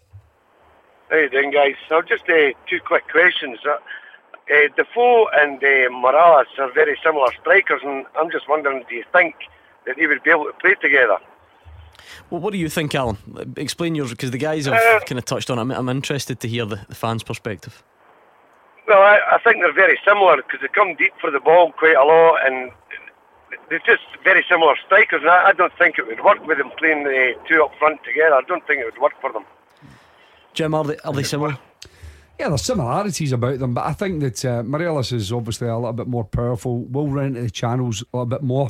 How you doing, guys? So just uh, two quick questions. Uh, uh, Defoe and uh, Morales are very similar strikers, and I'm just wondering, do you think that they would be able to play together? Well, what do you think, Alan? Explain yours, because the guys have uh, kind of touched on it. I'm, I'm interested to hear the, the fans' perspective. Well, I, I think they're very similar because they come deep for the ball quite a lot, and they're just very similar strikers. And I, I don't think it would work with them playing the two up front together. I don't think it would work for them. Jim, are they, are they similar? Yeah, there's similarities about them, but I think that uh, Morelos is obviously a little bit more powerful, will run into the channels a little bit more.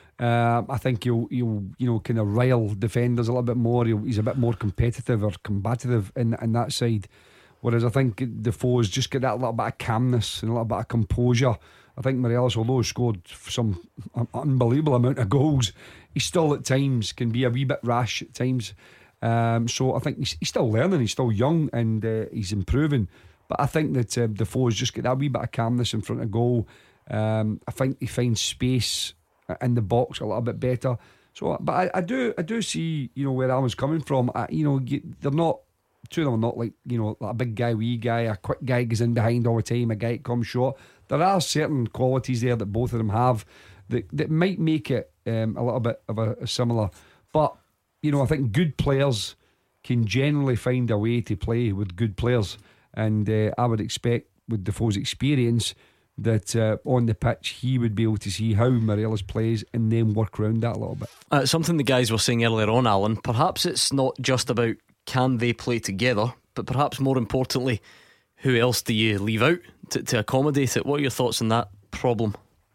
Uh, I think he'll, he'll, you know, kind of rile defenders a little bit more. He'll, he's a bit more competitive or combative in, in that side. Whereas I think Defoe's just got that little bit of calmness and a little bit of composure. I think Morelos, although he scored some unbelievable amount of goals, he still at times can be a wee bit rash at times. Um, so I think he's, he's still learning, he's still young, and uh, he's improving. But I think that uh, Defoe's just got that wee bit of calmness in front of goal. Um, I think he finds space in the box a little bit better. So, but I, I do, I do see, you know, where Alan's coming from. I, you know, you, they're not. Two of them are not like, you know, like a big guy, wee guy, a quick guy goes in behind all the time, a guy that comes short. There are certain qualities there that both of them have that, that might make it um, a little bit of a, a similar. But, you know, I think good players can generally find a way to play with good players. And uh, I would expect with Defoe's experience that uh, on the pitch he would be able to see how Morelos plays and then work around that a little bit. Uh, something the guys were saying earlier on, Alan, perhaps it's not just about can they play together, but perhaps more importantly, who else do you leave out to, to accommodate it? What are your thoughts on that problem?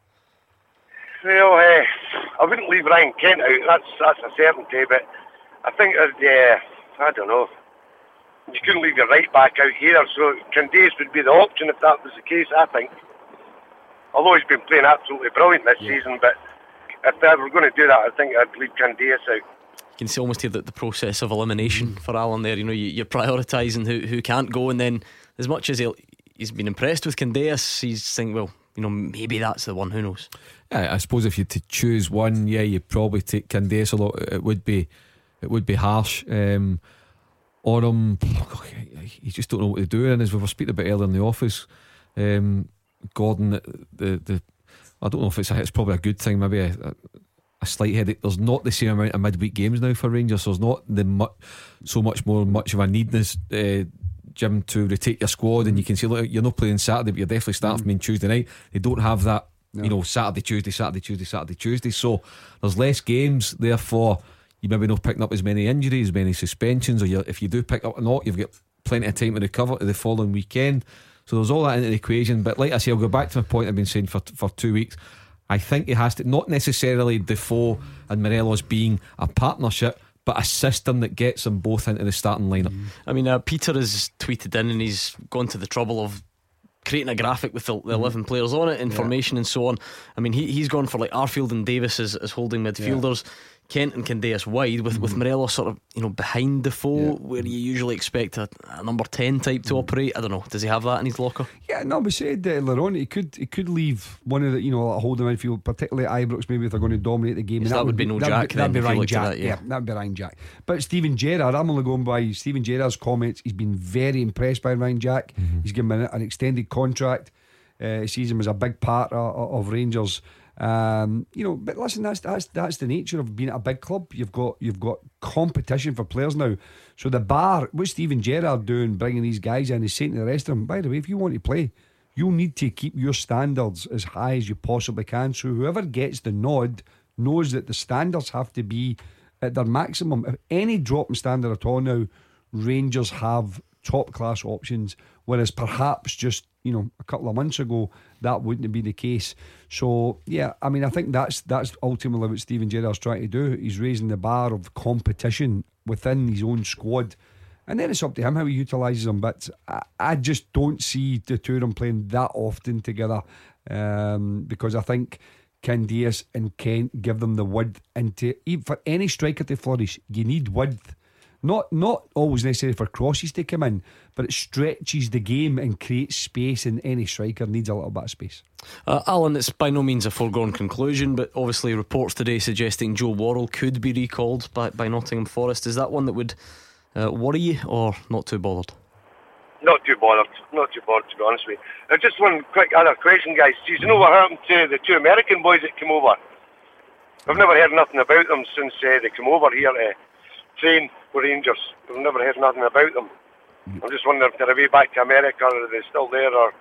Well, uh, I wouldn't leave Ryan Kent out, that's that's a certainty, but I think uh, I don't know, you couldn't leave your right back out either, so Candace would be the option if that was the case, I think. Although he's been playing absolutely brilliant this yeah. season, but if they were going to do that, I think I'd leave Candace out. You can almost hear the, the process of elimination mm. for Alan there. You know, you, you're prioritising who, who can't go, and then as much as he'll, he's been impressed with Candace, he's thinking, well, you know, maybe that's the one, who knows. Yeah, I suppose if you had to choose one, yeah, you'd probably take Candace. Although it would be it would be harsh um, on him. You just don't know what to do. And as we were speaking about earlier in the office, um, Gordon, the, the the I don't know if it's a, it's probably a good thing, maybe a, a, a slight headache. There's not the same amount of midweek games now for Rangers, so there's not the mu- so much more much of a need this uh, Jim to rotate your squad, and you can see, look, you're not playing Saturday, but you're definitely starting mm. from Tuesday night. They don't have that, no. you know, Saturday, Tuesday, Saturday, Tuesday, Saturday, Tuesday. So there's less games, therefore you maybe not picking up as many injuries, many suspensions, or you, if you do pick up or not, you've got plenty of time to recover to the following weekend. So there's all that into the equation. But like I say, I'll go back to my point I've been saying for for two weeks. I think it has to, not necessarily Defoe and Morelos being a partnership, but a system that gets them both into the starting lineup. mm. I mean, uh, Peter has tweeted in and he's gone to the trouble of creating a graphic with the, the eleven players on it, information yeah. and so on. I mean, he, he's gone for like Arfield and Davis as, as holding midfielders, yeah. Kent and Candace wide, with, mm-hmm. with Morelos sort of, you know, behind Defoe, yeah. where you usually expect a, a number ten type to mm. operate. I don't know, does he have that in his locker? Yeah, no, we said uh, earlier on he could he could leave one of the, you know, a holding midfield, particularly Ibrox, maybe if they're going to dominate the game. Yes, that, that would be no Jack. Be, that'd be, then, that'd be Ryan Jack. That, yeah. yeah, that'd be Ryan Jack. But Steven Gerrard, I'm only going by Steven Gerrard's comments. He's been very impressed by Ryan Jack. Mm-hmm. He's given him an extended contract. Uh, he sees him as a big part of, of Rangers. Um, you know, but listen, that's that's that's the nature of being at a big club. You've got you've got competition for players now. So the bar, what Steven Gerrard doing, bringing these guys in, is saying to the rest of them, by the way, if you want to play, you'll need to keep your standards as high as you possibly can. So whoever gets the nod knows that the standards have to be at their maximum. If any drop in standard at all now, Rangers have top class options, whereas perhaps just, you know, a couple of months ago that wouldn't be the case. So yeah, I mean, I think that's that's ultimately what Steven Gerrard's trying to do. He's raising the bar of competition within his own squad, and then it's up to him how he utilises them. But I, I just don't see the two of them playing that often together, um, because I think Candace and Kent give them the width, and to, even for any striker to flourish, you need width. Not not always necessary for crosses to come in, but it stretches the game and creates space, and any striker needs a little bit of space. uh, Alan, it's by no means a foregone conclusion, but obviously reports today suggesting Joe Worrell could be recalled by, by Nottingham Forest. Is that one that would uh, worry you, or not too bothered? Not too bothered, not too bothered, to be honest with you. Uh, just one quick other question, guys. Do you know what happened to the two American boys that came over? I've never heard nothing about them since uh, they came over here to train for Rangers. I've never heard nothing about them. I'm just wondering if they're away back to America, or are they still there? Or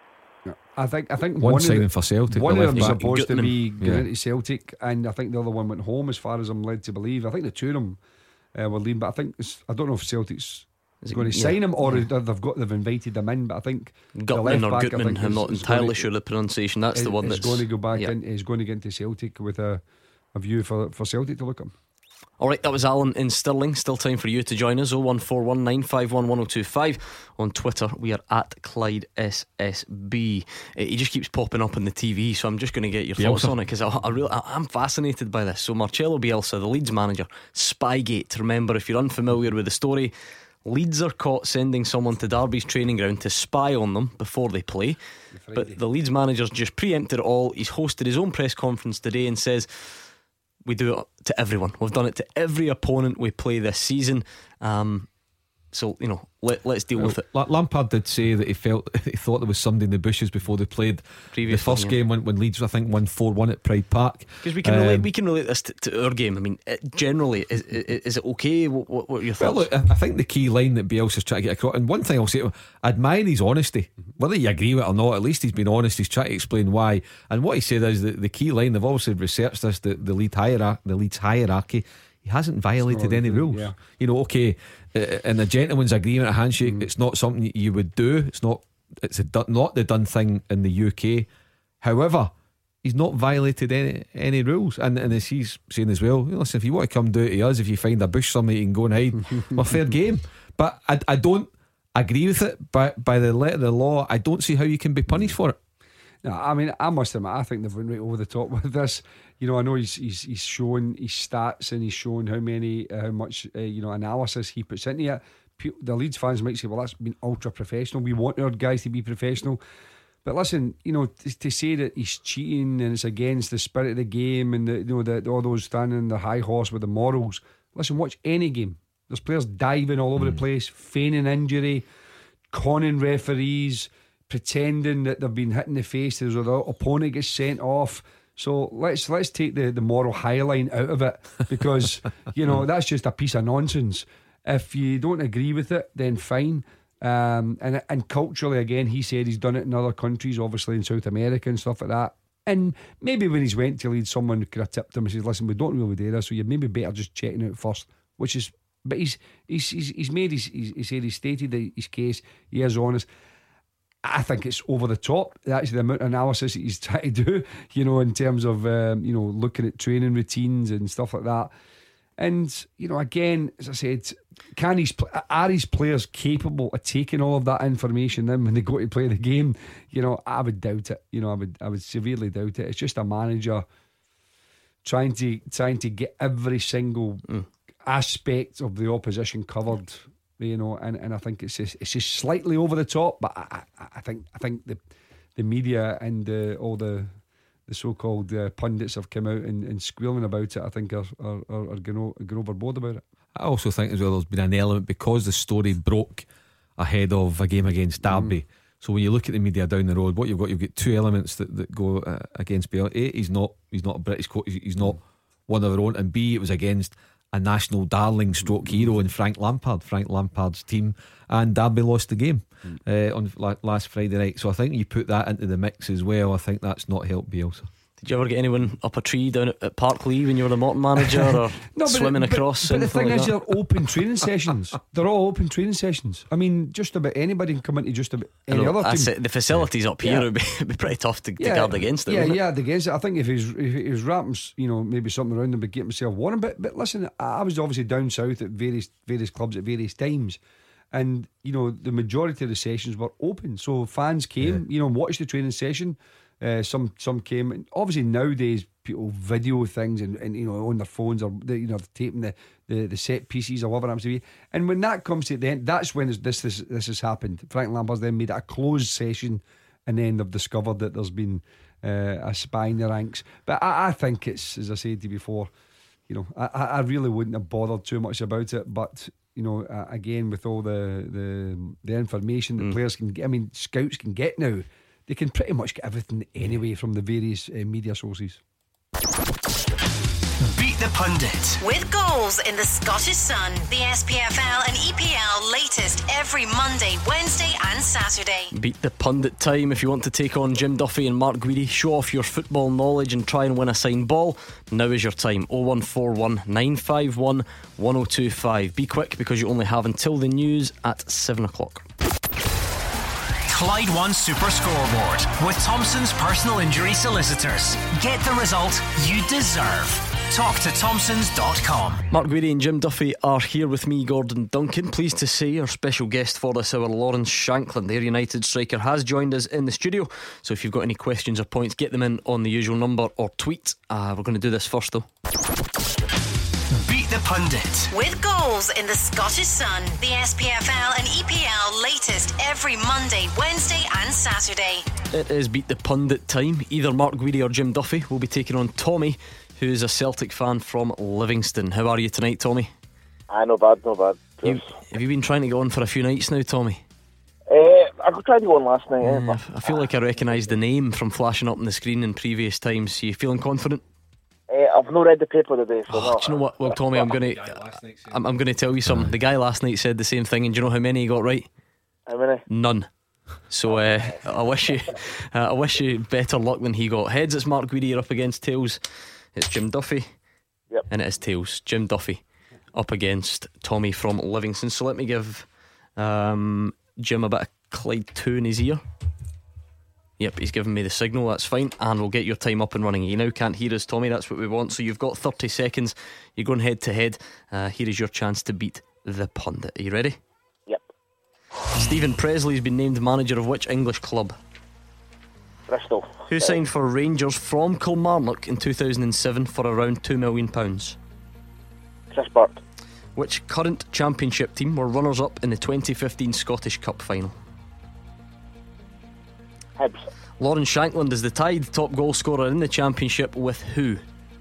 I think I think one, one signing the, for Celtic. One of them was back. supposed to be going yeah. into Celtic, and I think the other one went home, as far as I'm led to believe. I think the two of them uh, were leaving, but I think it's, I don't know if Celtic's is going to yeah. sign him, or yeah. they've got they've invited them in. But I think Gutman or Gutman, I'm not entirely sure the pronunciation. That's is, the one that's going to go back yeah. in. He's going to get into Celtic with a, a view for for Celtic to look at him. Alright, that was Alan in Stirling. Still time for you to join us. oh one four one nine five one one oh two five. On Twitter we are at Clyde S S B. uh, He just keeps popping up on the T V, so I'm just going to get your Bielsa. thoughts on it, because I, I really, I, I'm fascinated by this. So Marcelo Bielsa, the Leeds manager, Spygate. Remember, if you're unfamiliar with the story, Leeds are caught sending someone to Derby's training ground to spy on them before they play. But the Leeds manager's just preempted it all. He's hosted his own press conference today and says, we do it to everyone. We've done it to every opponent we play this season. Um, so, you know, let, let's deal well, with it. Lampard did say that he felt he thought there was somebody in the bushes before they played Previously, the first yeah. game when, when Leeds, I think, won four one at Pride Park. Because we can Um, relate, we can relate this to, to our game. I mean, it, generally, is, is, is it okay? What, what, what are your Well, thoughts? look, I I think the key line that Bielsa's trying to get across, and one thing I'll say, I admire his honesty. Whether you agree with it or not, at least he's been honest. He's trying to explain why. And what he said is that the key line, they've obviously researched this, the, the lead hierarchy, the Leeds hierarchy. He hasn't violated any rules. yeah. You know, okay, uh, in a gentleman's agreement, a handshake, mm. it's not something you would do. It's not. It's a, not the done thing in the U K. However, he's not violated any any rules. And, and as he's saying as well, listen, if you want to come do it to us, if you find a bush somewhere, you can go and hide. Well, fair game. But I, I don't agree with it. But by the letter of the law, I don't see how you can be punished for it. No, I mean, I must admit, I think they've went right over the top with this. You know, I know he's he's, he's shown his stats and he's shown how many, uh, how much, uh, you know, analysis he puts into it. Pe- The Leeds fans might say, well, that's been ultra professional. We want our guys to be professional. But listen, you know, to, to say that he's cheating and it's against the spirit of the game and the, you know, the, all those standing in the high horse with the morals. Listen, watch any game. There's players diving all over mm. the place, feigning injury, conning referees, pretending that they've been hit in the face as their opponent gets sent off. So let's let's take the, the moral high line out of it, because you know that's just a piece of nonsense. If you don't agree with it, then fine. Um, and and culturally, again, he said he's done it in other countries, obviously in South America and stuff like that. And maybe when he's went to Leeds, someone could have tipped him and says, "Listen, we don't really do this, so you're maybe better just checking it out first." Which is, but he's he's he's, he's made his he's, he said he stated his case. He is honest. I think it's over the top. That's the amount of analysis that he's trying to do, you know, in terms of um, you know, looking at training routines and stuff like that. And you know, again, as I said, can his are his players capable of taking all of that information in when they go to play the game? You know, I would doubt it. You know, I would I would severely doubt it. It's just a manager trying to trying to get every single mm. aspect of the opposition covered. You know, and, and I think it's just, it's just slightly over the top, but I, I, I think I think the the media and uh, all the the so-called uh, pundits have come out and, and squealing about it. I think are are, are, are going, o- going overboard about it. I also think as well there's been an element, because the story broke ahead of a game against Derby. Mm. So when you look at the media down the road, what you've got, you've got two elements that, that go uh, against Bale. A, he's not he's not a British coach, he's not one of our own, and B, it was against a national darling stroke hero in Frank Lampard, Frank Lampard's team, and Derby lost the game uh, on last Friday night. So I think you put that into the mix as well. I think that's not helped Bielsa. Did you ever get anyone up a tree down at, at Parklea when you were the Morton manager, or no, swimming but, across? But, but the thing like is, that? they're open training sessions. They're all open training sessions. I mean, just about anybody can come into just about any know, other team. It. The facilities up here yeah. would be, it'd be pretty tough to, to yeah, guard against it. Yeah, yeah, guard against it. I think if he's if he was wrapping, you know, maybe something around him to get himself warm. But but listen, I was obviously down south at various various clubs at various times. And you know, the majority of the sessions were open, so fans came, yeah. you know, and watched the training session. Uh, some some came, and obviously nowadays people video things and, and you know, on their phones, or they, you know, taping the, the, the set pieces or whatever it happens to be. And when that comes to the end, that's when this this this has happened. Frank Lampard's then made it a closed session, and then they've discovered that there's been uh, a spy in the ranks. But I, I think it's, as I said to you before, you know, I, I really wouldn't have bothered too much about it. But you know, uh, again, with all the the, the information that mm. players can get, I mean, scouts can get now, they can pretty much get everything anyway from the various uh, media sources. Beat the Pundit. With goals in the Scottish Sun, the S P F L and E P L latest every Monday, Wednesday and Saturday. Beat the Pundit time. If you want to take on Jim Duffy and Mark Guidi, show off your football knowledge and try and win a signed ball, now is your time. oh one four one nine five one one oh two five. Be quick, because you only have until the news at seven o'clock. Clyde One Super Scoreboard with Thompson's personal injury solicitors. Get the result you deserve. talk to thompsons dot com. Mark Guidi and Jim Duffy are here with me, Gordon Duncan. Pleased to say our special guest for this hour, Lawrence Shankland, their United striker, has joined us in the studio. So if you've got any questions or points, get them in on the usual number or tweet. uh, We're going to do this first though. Beat the Pundit. With goals in the Scottish Sun, the S P F L and E P L latest every Monday, Wednesday and Saturday. It is Beat the Pundit time. Either Mark Guidi or Jim Duffy will be taking on Tommy, who's a Celtic fan from Livingston. How are you tonight, Tommy? Ah, no bad, no bad. You, have you been trying to go on for a few nights now, Tommy? Uh, I tried to go on last night. Uh, eh, I feel like I recognise the name from flashing up on the screen in previous times. Are you feeling confident? Uh, I've not read the paper today, so Oh, no. do you know what? Well, Tommy, I'm going to I'm, I'm going to tell you something. The guy last night said the same thing, and do you know how many he got right? How many? None. So uh, I wish you, uh, I wish you better luck than he got. Heads, it's Mark Guidi. You're up against tails. It's Jim Duffy. Yep. And it is tails. Jim Duffy up against Tommy from Livingston. So let me give um, Jim a bit of Clyde two in his ear. Yep, he's given me the signal. That's fine, and we'll get your time up and running. You now can't hear us, Tommy. That's what we want. So you've got thirty seconds. You're going head to head. Uh, here is your chance to beat the pundit. Are you ready? Yep. Stephen Presley's been named manager of which English club? Bristol. Who signed for Rangers from Kilmarnock in two thousand seven for around two million pounds? Chris Burt. Which current championship team were runners-up in the twenty fifteen Scottish Cup final? Hibs. Lawrence Shankland is the tied top goal scorer in the championship with who?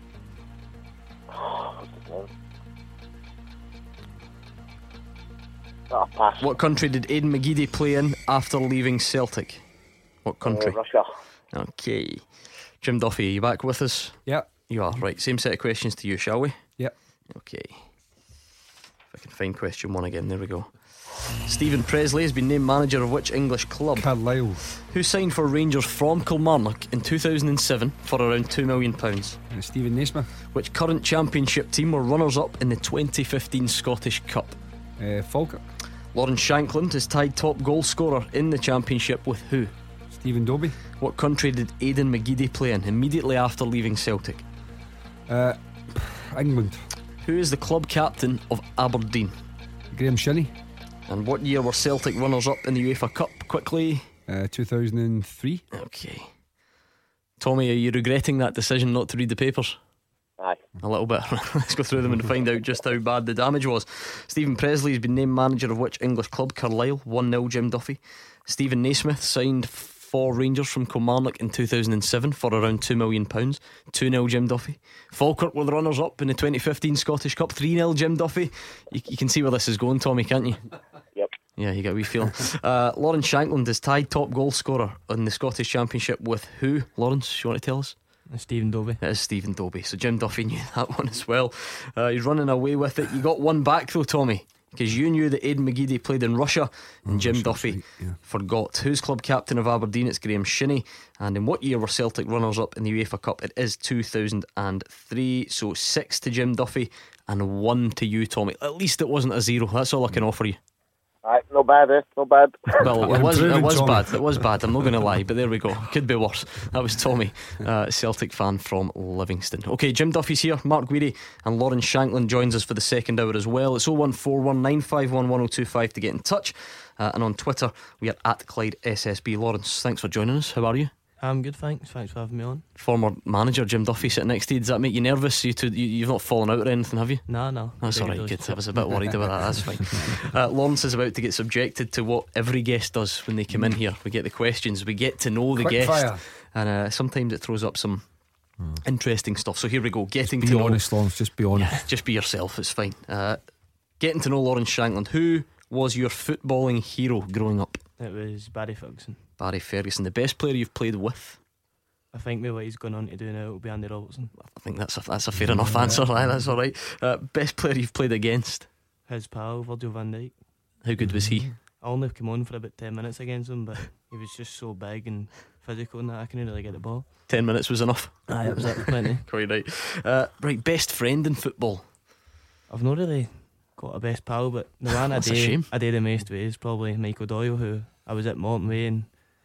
Oh, pass. What country did Aidan McGeady play in after leaving Celtic? What country? Uh, Russia. Okay. Jim Duffy, are you back with us? Yep. You are, right. Same set of questions to you, shall we? Yep. Okay. If I can find question one again, there we go. Stephen Presley has been named manager of which English club? Carlisle. Who signed for Rangers from Kilmarnock in two thousand seven for around two million pounds? Uh, Stephen Naismith. Which current championship team were runners-up in the twenty fifteen Scottish Cup? Uh, Falkirk. Lawrence Shankland is tied top goal scorer in the championship with who? Stephen Dobie. What country did Aidan McGeady play in immediately after leaving Celtic? Uh, England. Who is the club captain of Aberdeen? Graham Shinney. And what year were Celtic runners-up in the UEFA Cup? Quickly. Uh, two thousand three. Okay. Tommy, are you regretting that decision not to read the papers? Aye. A little bit. Let's go through them and find out just how bad the damage was. Stephen Presley has been named manager of which English club? Carlisle. one nil Jim Duffy. Stephen Naismith signed for Rangers from Kilmarnock in two thousand seven for around two million pounds. two nil Jim Duffy. Falkirk were the runners up in the twenty fifteen Scottish Cup. three nil Jim Duffy. You, you can see where this is going, Tommy, can't you? Yep. Yeah, you got a wee feeling. uh, Lawrence Shankland is tied top goal scorer in the Scottish Championship with who? Lawrence, you want to tell us? Stephen Dobie. It is Stephen Dobie. So Jim Duffy knew that one as well. uh, He's running away with it. You got one back though, Tommy, because you knew that Aidan McGeady played in Russia, and oh, Jim Russia, Duffy right, yeah. forgot. Who's club captain of Aberdeen? It's Graham Shinney. And in what year were Celtic runners-up in the UEFA Cup? It is two thousand three. So six to Jim Duffy and one to you, Tommy. At least it wasn't a zero. That's all I can offer you. Aye, no bad, eh? No bad. Well, it was, it was Tommy. bad. It was bad. I'm not going to lie, but there we go. Could be worse. That was Tommy, uh, Celtic fan from Livingston. Okay, Jim Duffy's here. Mark Guidi and Lawrence Shankland joins us for the second hour as well. It's oh one four one nine five one one oh two five to get in touch. Uh, and on Twitter, we are at Clyde S S B. Lawrence, thanks for joining us. How are you? I'm good, thanks. Thanks for having me on. Former manager Jim Duffy sitting next to you. Does that make you nervous? You two, you, you've not fallen out or anything, have you? No, no. That's alright, good. I was a bit worried about that. That's fine. uh, Lawrence is about to get subjected to what every guest does when they come in here. We get the questions, we get to know the Quick guest, fire. and uh, sometimes it throws up some Hmm. interesting stuff. So here we go. Getting Be to know. honest, Lawrence, just be honest. Yeah, just be yourself. It's fine. Uh, getting to know Lawrence Shankland. Who was your footballing hero growing up? It was Barry Ferguson. Barry Ferguson. The best player you've played with? I think with what he's going on to do now, it'll be Andy Robertson. I think that's a, that's a fair enough answer. Aye, that's all right. Uh, best player you've played against? His pal, Virgil van Dijk. How good was he? I only came on for about ten minutes against him, but he was just so big and physical and that I couldn't really get the ball. Ten minutes was enough. Aye, it was up plenty. Quite right. Uh, right, best friend in football? I've not really got a best pal, but the one I That's a did, shame. I did the most with is probably Michael Doyle, who I was at Morton Way and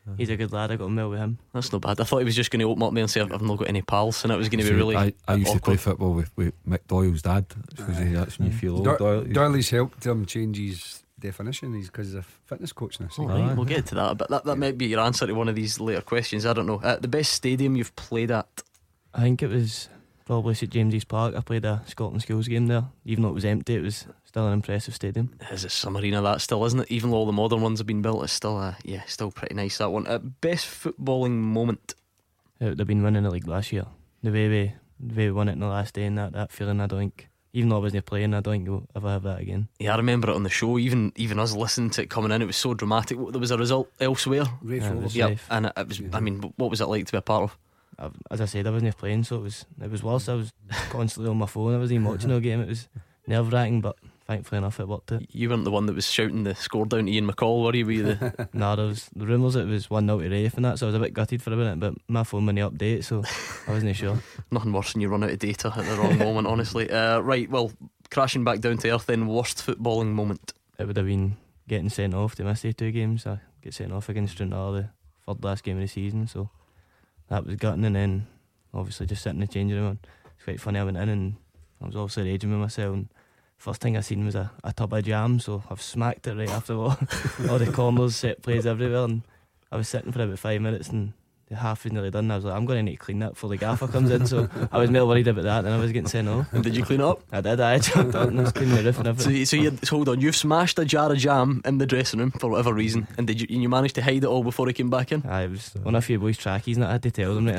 he's a good lad. I got on well with him. That's not bad. I thought he was just going to open up there and say I've I've not got any pals, and it was going to be See, really I, I used to play awkward. football with, with Mick Doyle's dad. Because that's when you feel old. Do- Doyle. Doyley's helped him change his definition. He's because he's a fitness coach now. Oh, right, we'll get to that. But that, that might be your answer to one of these later questions. I don't know. Uh, the best stadium you've played at? I think it was probably St James's Park. I played a Scotland Schools game there. Even though it was empty, it was still an impressive stadium. Is it some arena that still, isn't it? Even though all the modern ones have been built, it's still, uh, yeah, still pretty nice, that one. Uh, best footballing moment? It would have been winning the league last year. The way we, the way we won it in the last day, and that, that feeling, I don't think, even though I wasn't playing, I don't think we'll ever have that again. Yeah, I remember it on the show. Even even us listening to it coming in, it was so dramatic. There was a result elsewhere. Rafe Yeah, it Rovers. was Yeah, Rafe. and it, it was. I mean, what was it like to be a part of? I've, as I said, I wasn't playing, so it was it was worse. I was constantly on my phone. I wasn't even watching the game. It was nerve wracking, but thankfully enough, it worked out. You weren't the one that was shouting the score down to Ian McCall, were you? Were you the... Nah, there was the rumours it was one nil to Rafe and that, so I was a bit gutted for a minute. But my phone wouldn't update, so I wasn't sure. Nothing worse than you run out of data at the wrong moment, honestly. Uh, right, well, crashing back down to earth then, worst footballing moment? It would have been getting sent off to miss the two games. I get sent off against Stranraer, the third last game of the season, so that was gutting. And then obviously just sitting in the changing room. It's quite funny. I went in and I was obviously raging with myself. And first thing I seen was a, a tub of jam, so I've smacked it right after all, all the corners, set plays everywhere. And I was sitting for about five minutes and the half was nearly done. I was like, I'm going to need to clean that before the gaffer comes in. So I was more worried about that than I was getting sent off. And did you clean it up? I did. I jumped up and I was cleaning the roof and So, everything. you- so you so hold on, you've smashed a jar of jam in the dressing room for whatever reason, and did you and you managed to hide it all before he came back in? I was on a few boys' trackies and I had to tell them right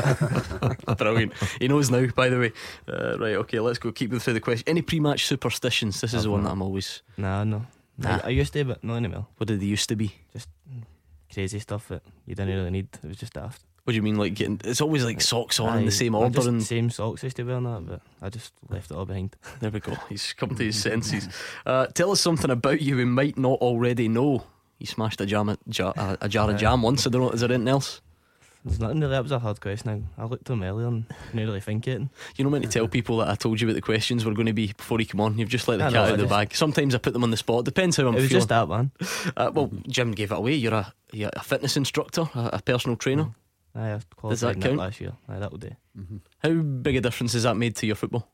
enough. Brilliant. He knows now, by the way. Uh, right, okay, let's go keep through the question. Any pre-match superstitions? This is I've the one not. that I'm always. Nah, no. Nah. I, I used to, but not anymore. What did they used to be? Just crazy stuff that you didn't really need. It was just daft. What do you mean, like getting? It's always like socks on in Aye, the same well, order, just and same socks I used to wear and that, but I just left it all behind. there we go. He's come to his senses. Uh, tell us something about you we might not already know. You smashed a jam, a jar, a, a jar of Aye. jam once. I don't know. Is there anything else? There's nothing really. That was a hard question. I, I looked at him earlier and didn't really think it. You know, meant to tell people that I told you what the questions were going to be before you come on. You've just let the I cat know, out I of the just- bag. Sometimes I put them on the spot. Depends how I'm It was feeling. just that, man. Uh, well, Jim gave it away. You're a you're a fitness instructor, a, a personal trainer. Aye, I qualified that in count? last year. Aye, that'll do. How big a difference has that made to your football?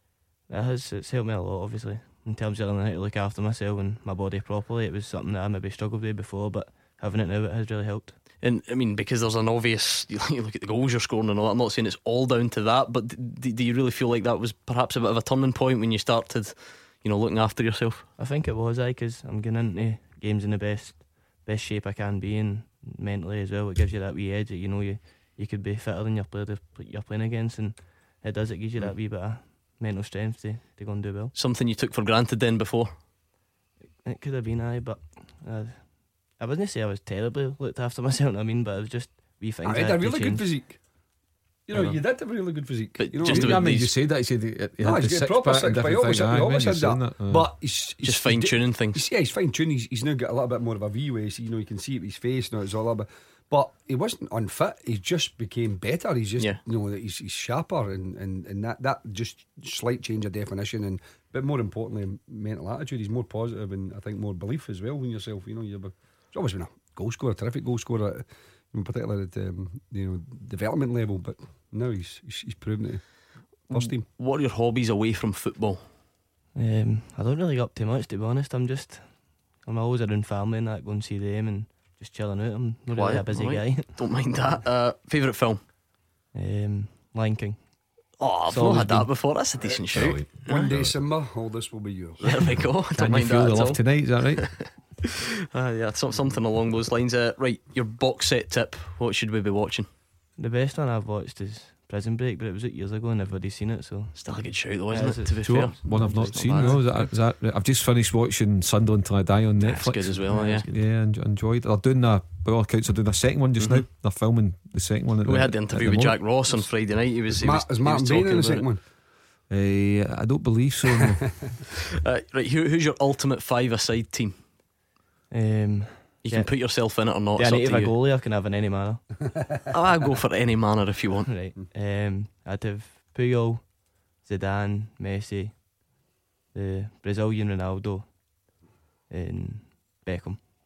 It has. It's helped me a lot, obviously, in terms of learning how to look after myself and my body properly. It was something that I maybe struggled with before, but having it now, it has really helped. And I mean, because there's an obvious, you look at the goals you're scoring and all that. I'm not saying it's all down to that, but do, do you really feel like that was perhaps a bit of a turning point when you started, you know, looking after yourself? I think it was, aye, because I'm getting into games in the best best shape I can be, and mentally as well. It gives you that wee edge that you know you, you could be fitter than your player that you're playing against, and it does. It gives you that wee bit of mental strength to, to go and do well. Something you took for granted then before? It could have been, aye, but uh, I wouldn't say I was terribly looked after myself, I mean, but it was just wee things. I I had a had to really good change. physique. You I know, know. you did have a really good physique. But you know, just what I I mean? mean, you these- said that. You said he, he No, had he's the got six proper pack and six pack. He different always, things. he Aye, always when had you're that. saying that, aye. But he's, he's Just fine tuning things. He's, yeah, he's fine tuning. He's, he's now got a little bit more of a V way, so you know you can see it with his face. Now it's all a bit. But he wasn't unfit. He just became better. He's just, Yeah. you know, he's, he's sharper, and, and, and that that just slight change of definition, and but more importantly, mental attitude. He's more positive, and I think more belief as well in yourself. You know, you've he's always been a goal scorer, terrific goal scorer, in particular at um, you know development level. But now he's he's, he's proven it. First team. What are your hobbies away from football? Um, I don't really get up too much, to be honest. I'm just, I'm always around family and that, go and see them and just chilling out. I'm not really a Quiet, busy alright. guy. Don't mind that. Uh, Favourite film? Um, Lion King. Oh, I've It's not always had that been- before. That's a decent shout. One day, Simba, all this will be yours. There we go. Don't Can you mind feel that the at love all. tonight? Is that right? Uh, yeah, so, something along those lines. Uh, right, your box set tip. What should we be watching? The best one I've watched is Prison Break, but it was out years ago and everybody's seen it, so Still a good shout though, isn't Yeah, it? it's- To be Do you know fair, what? One I've not It's seen. bad. No, is that, is that, I've just finished watching Sunderland Till I Die on Netflix. That's good as well. Yeah, Yeah, en- enjoyed. They're doing a, by all accounts, they're doing a second one just Mhm. now. They're filming the second one. At we the, had the at interview the with moment. Jack Ross on Friday night. He was. Is, He Ma- was, is he was Martin Bain talking in the about second it. one? Uh, I don't believe so. No. Uh, right, who, who's your ultimate five-a-side team? um, You Yeah. can put yourself in it or not. do I It's up need to to have a you. goalie or can I have in any manner? I'll go for any manner if you want. Right. Um, I'd have Puyol, Zidane, Messi, the Brazilian Ronaldo, and Beckham.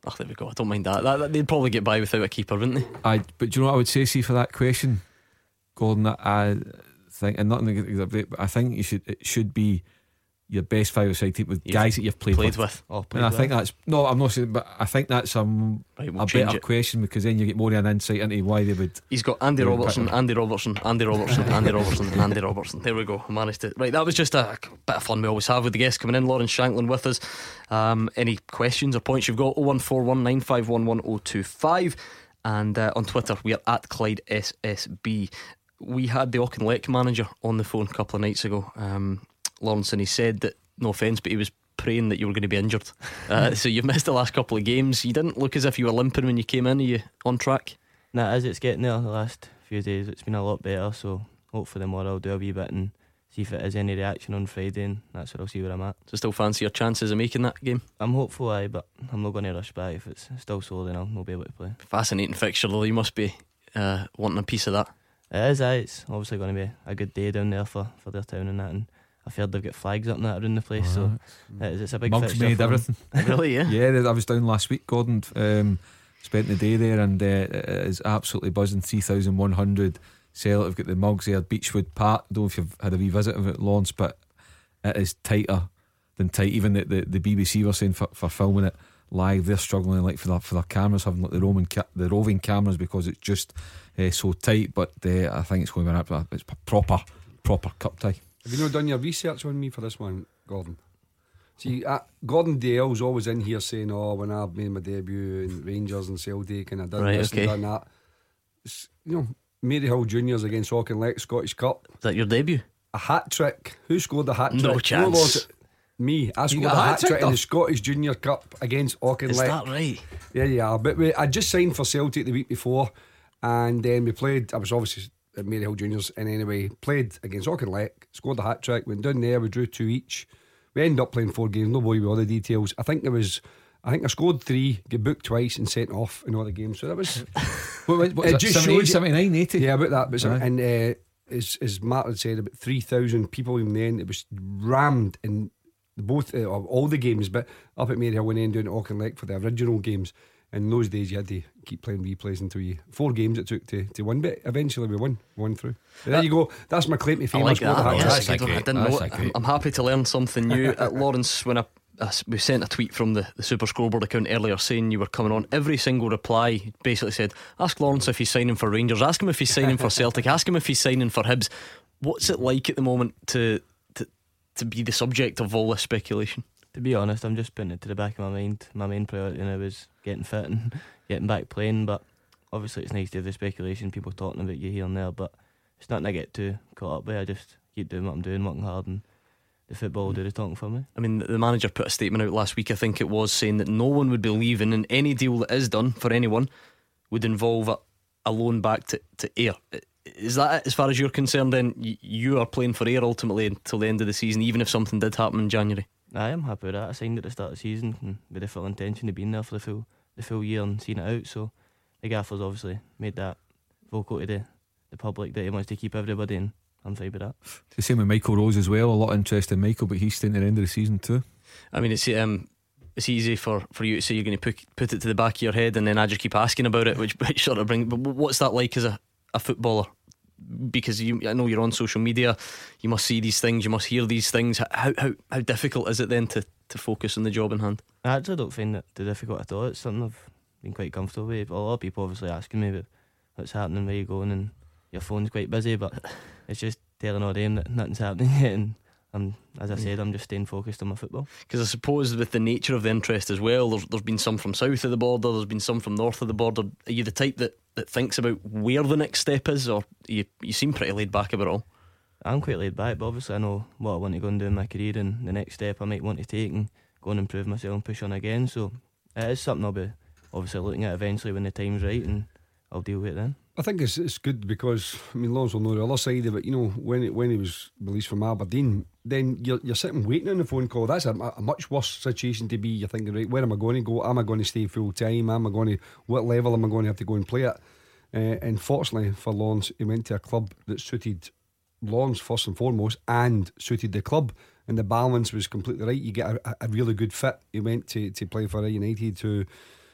Oh, there we go. I don't mind that. that, that they'd probably get by without a keeper, wouldn't they? I. But do you know what I would say? See, for that question, Gordon, I think, and nothing against it, but I think you should. It should be your best five-a-side team with You've guys that you've played, played with. with. Oh, played And I with. think that's no. I'm not saying, but I think that's a, Right, we'll a change better it. question, because then you get more of an insight into why they would. He's got Andy Yeah, Robertson, pick Andy Robertson, Andy Robertson, Andy Robertson, and Andy Robertson. There we go. I managed to. Right, that was just a bit of fun we always have with the guests coming in. Lawrence Shanklin with us. Um, any questions or points you've got? oh one four one nine five one one oh two five. And uh, on Twitter we are at Clyde S S B. We had the Auchinleck manager on the phone a couple of nights ago, um, Lawrence, and he said that, no offence, but he was praying that you were going to be injured. Uh, so you've missed the last couple of games. You didn't look as if you were limping when you came in. Are you on track? Nah, as it's getting there the last few days, it's been a lot better. So hopefully tomorrow I'll do a wee bit and see if it is any reaction on Friday, and that's where I'll see where I'm at. So still fancy your chances of making that game? I'm hopeful, aye, but I'm not going to rush back. If it's still sore, then I'll not be able to play. Fascinating fixture though. You must be uh, wanting a piece of that. It is, aye. It's obviously going to be a good day down there for, for their town and that, and I've heard they've got flags up and that around the place, Oh, so it is, it's a big Mugs fixture made for them. everything. Really, yeah. Yeah, I was down last week, Gordon. Um, spent the day there, and uh, it is absolutely buzzing. Three thousand one hundred sell it. I've got the mugs there. Beechwood Park. I don't know if you've had a wee visit of it, Lawrence, but it is tighter than tight. Even the, the, the B B C were saying for, for filming it live, they're struggling like for their, for their cameras, having like the Roman ca- the roving cameras, because it's just uh, so tight. But uh, I think it's going to be an, it's a proper proper cup tie. Have you not done your research on me for this one, Gordon? See, uh, Gordon Dale's always in here saying, "Oh, when I made my debut in Rangers and Celtic, and I done Right, this okay. and done that." It's, you know, Maryhill Juniors against Auchinleck Scottish Cup. Is that your debut? A hat trick. Who scored the hat trick? No chance. Lawrence, me. I scored got a a hat hat-trick, trick in though? the Scottish Junior Cup against Auchinleck. Is that right? Yeah, yeah. But we, I just signed for Celtic the week before, and then we played. I was obviously at Maryhill Juniors, and anyway, played against Auchinleck, scored the hat trick, went down there, we drew two each. We ended up playing four games, no boy with all the details. I think there was, I think I scored three, get booked twice, and sent off in all the games. So that was. What, what, what It is just that, shows seventy-eight, you- seventy-nine, eighty? Yeah, about that. But some, Aye. and uh, as as Matt had said, about three thousand people in the end. It was rammed in both uh, all the games, but up at Maryhill went in doing Auchinleck for the original games. In those days, you had to keep playing replays until you four games it took to, to win, but eventually we won, won through. But there you go. That's my claim to I fame. like scored that. the hat Yeah, trick. that's a good one. I didn't That's know a it. great- I'm, I'm happy to learn something new. uh, Lawrence, when I, uh, we sent a tweet from the, the Super Scoreboard account earlier saying you were coming on, every single reply basically said, ask Lawrence if he's signing for Rangers, ask him if he's signing for Celtic, ask him if he's signing for Hibs. What's it like at the moment to to, to be the subject of all this speculation? To be honest, I'm just putting it to the back of my mind. My main priority now is getting fit and getting back playing, but obviously it's nice to have the speculation, people talking about you here and there, but it's nothing I get too caught up with. I just keep doing what I'm doing, working hard, and the football will do the talking for me. I mean, the manager put a statement out last week, I think it was, saying that no one would be leaving, and any deal that is done for anyone would involve a, a loan back to, to Ayr. Is that it, as far as you're concerned? Then Y- you are playing for Ayr ultimately until the end of the season, even if something did happen in January. I am happy with that. I signed at the start of the season and with the full intention of being there for the full the full year and seeing it out. So the gaffer's obviously made that vocal to the, the public that he wants to keep everybody, and I'm fine with that. The same with Michael Rose as well. A lot of interest in Michael, but he's staying at the end of the season too. I mean, it's um, it's easy for, for you to say you're going to put, put it to the back of your head, and then I just keep asking about it, which, which sort of bring. But what's that like as a, a footballer? Because you, I know you're on social media, you must see these things, you must hear these things. How how how difficult is it then to, to focus on the job in hand? I actually don't find it too difficult at all. It's something I've been quite comfortable with. A lot of people obviously asking me about what's happening, where you going, and your phone's quite busy, but it's just telling all them that nothing's happening yet, and I'm, as I said, I'm just staying focused on my football. Because I suppose with the nature of the interest as well, there's, there's been some from south of the border, there's been some from north of the border. Are you the type that, that thinks about where the next step is, or you you seem pretty laid back about it all? I'm quite laid back, but obviously I know what I want to go and do in my career, and the next step I might want to take and go and improve myself and push on again. So it is something I'll be obviously looking at eventually when the time's right, and I'll deal with it then. I think it's it's good because I mean Lawrence will know the other side of it. You know, when it, when he was released from Aberdeen, then you're you're sitting waiting on the phone call. That's a, a much worse situation to be. You're thinking, right, where am I going to go? Am I going to stay full time? Am I going to what level am I going to have to go and play at? Uh, and fortunately for Lawrence, he went to a club that suited Lawrence first and foremost, and suited the club, and the balance was completely right. You get a, a really good fit. He went to to play for United, who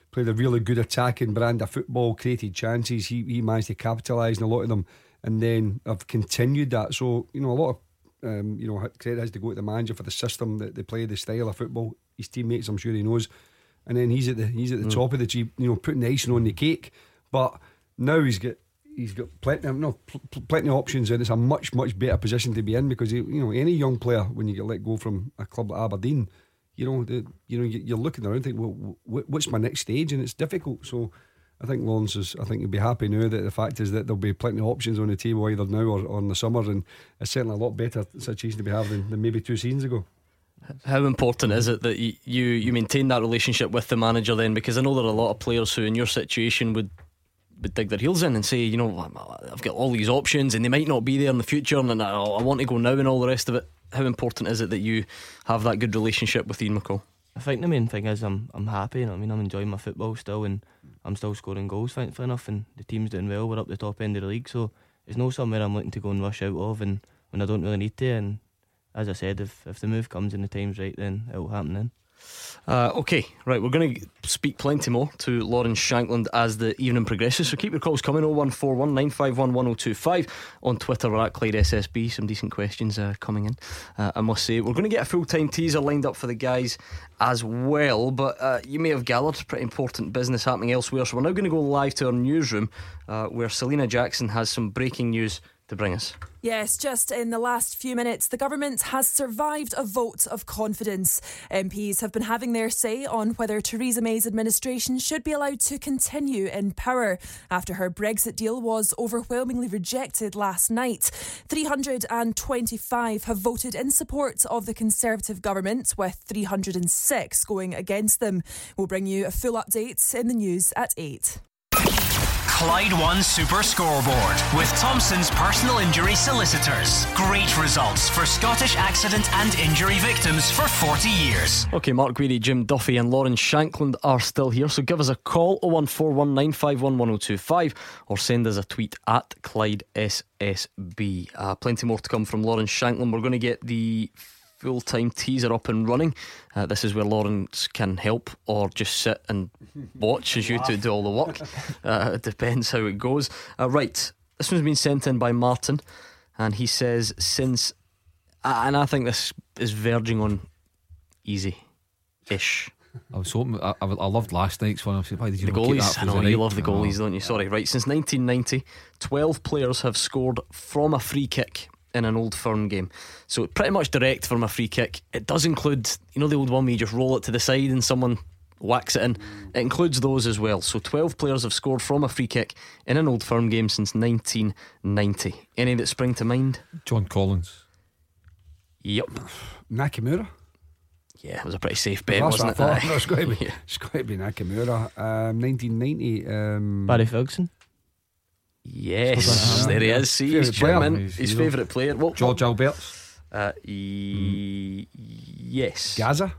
played a really good attacking brand of football, created chances. He he managed to capitalise on a lot of them, and then have continued that. So you know, a lot of um, you know credit has to go to the manager for the system that they play, the style of football. His teammates, I'm sure he knows, and then he's at the he's at the mm. top of the G, you know, putting the icing on the cake. But now he's got he's got plenty, no, pl- plenty of options, and it's a much much better position to be in, because he, you know, any young player when you get let go from a club like Aberdeen, you know, the, you know, you're looking around, think, well, what's my next stage, and it's difficult. So I think Lawrence is, I think he'll be happy now that the fact is that there'll be plenty of options on the table either now or, or in the summer, and it's certainly a lot better situation to be having than, than maybe two seasons ago. How important is it that you, you you maintain that relationship with the manager then? Because I know there are a lot of players who in your situation would would dig their heels in and say, you know, I've got all these options and they might not be there in the future, and I, I want to go now and all the rest of it. How important is it that you have that good relationship with Ian McCall? I think the main thing is I'm I'm happy, you know what I mean? I'm enjoying my football still, and I'm still scoring goals, thankfully enough, and the team's doing well. We're up the top end of the league, so it's no somewhere I'm looking to go and rush out of, and when I don't really need to. And as I said, if, if the move comes and the time's right, then it'll happen then. Uh, okay, right, we're going to speak plenty more to Lawrence Shankland as the evening progresses, so keep your calls coming. Oh one four one nine five one one oh two five. On Twitter we're at Clyde S S B. Some decent questions uh, coming in, uh, I must say. We're going to get a full-time teaser lined up for the guys as well, but uh, you may have gathered pretty important business happening elsewhere, so we're now going to go live to our newsroom, uh, where Selena Jackson has some breaking news to bring us. Yes, just in the last few minutes, the government has survived a vote of confidence. M Ps have been having their say on whether Theresa May's administration should be allowed to continue in power after her Brexit deal was overwhelmingly rejected last night. three hundred twenty-five have voted in support of the Conservative government, with three hundred six going against them. We'll bring you a full update in the news at eight. Clyde One Super Scoreboard with Thompson's personal injury solicitors. Great results for Scottish accident and injury victims for forty years. Okay, Mark Guidi, Jim Duffy and Lawrence Shankland are still here, so give us a call oh one four one nine five one one oh two five or send us a tweet at Clyde S S B. Uh, plenty more to come from Lawrence Shankland. We're going to get the full-time teaser up and running. Uh, this is where Lawrence can help or just sit and watch as you two do all the work. Uh, it depends how it goes. Uh, right, this one's been sent in by Martin, and he says, since uh, and I think this is verging on easy-ish. I was hoping, I, I loved last night's one. I was like, why did you the not goalies? keep that I know you night? Love the goalies, oh. don't you? Sorry. Right, since nineteen ninety, twelve players have scored from a free kick in an Old Firm game. So pretty much direct from a free kick. It does include, you know, the old one where you just roll it to the side and someone whacks it in. It includes those as well. So twelve players have scored from a free kick in an Old Firm game since nineteen ninety. Any that spring to mind? John Collins. Yep. Nakamura. Yeah, it was a pretty safe bet, well, wasn't it? No, it's got to be, yeah. It's got to be Nakamura. um, nineteen ninety. um, Barry Ferguson. Yes, there he is. See, he's German. His favourite player. What, George Alberts. Uh, e- mm. Yes. Gaza.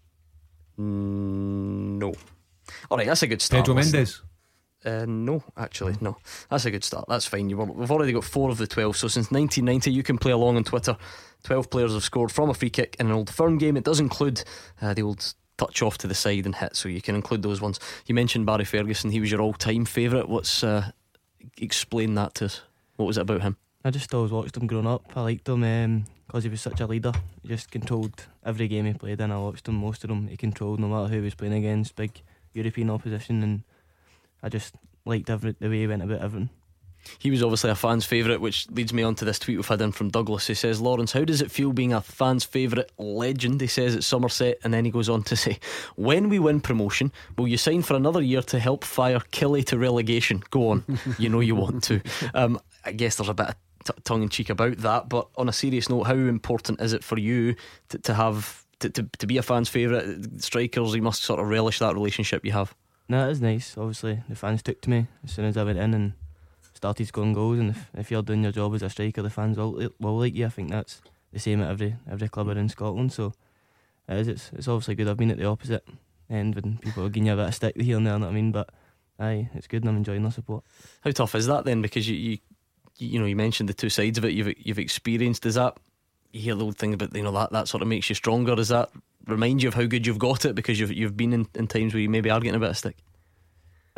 Mm, no. All right, that's a good start. Pedro Mendes. Uh, no, actually, no. That's a good start. That's fine. You were, we've already got four of the twelve. So since nineteen ninety, you can play along on Twitter. twelve players have scored from a free kick in an Old Firm game. It does include uh, the old touch off to the side and hit, so you can include those ones. You mentioned Barry Ferguson. He was your all-time favourite. What's uh, explain that to us? What was it about him? I just always watched him growing up. I liked him because um, he was such a leader. He just controlled every game he played in. I watched him, most of them he controlled, no matter who he was playing against, big European opposition, and I just liked every, the way he went about everything. He was obviously a fan's favourite, which leads me on to this tweet we've had in from Douglas. He says, Lawrence, how does it feel being a fan's favourite legend? He says at Somerset, and then he goes on to say, when we win promotion, will you sign for another year to help fire Killie to relegation? Go on, you know you want to. um, I guess there's a bit of t- tongue-in-cheek about that, but on a serious note, how important is it for you to, to have to, to, to be a fan's favourite? Strikers, you must sort of relish that relationship you have. No, it is nice. Obviously the fans took to me as soon as I went in and started scoring goals, and if, if you're doing your job as a striker, the fans will, will like you. I think that's the same at every every club in Scotland, so it is, it's, it's obviously good. I've been at the opposite end when people are giving you a bit of stick here and there, you know what I mean, but aye, it's good and I'm enjoying the support. How tough is that then? Because you you, you know, you mentioned the two sides of it you've, you've experienced. Does that, you hear the old thing about, you know, that, that sort of makes you stronger? Does that remind you of how good you've got it because you've, you've been in, in times where you maybe are getting a bit of stick?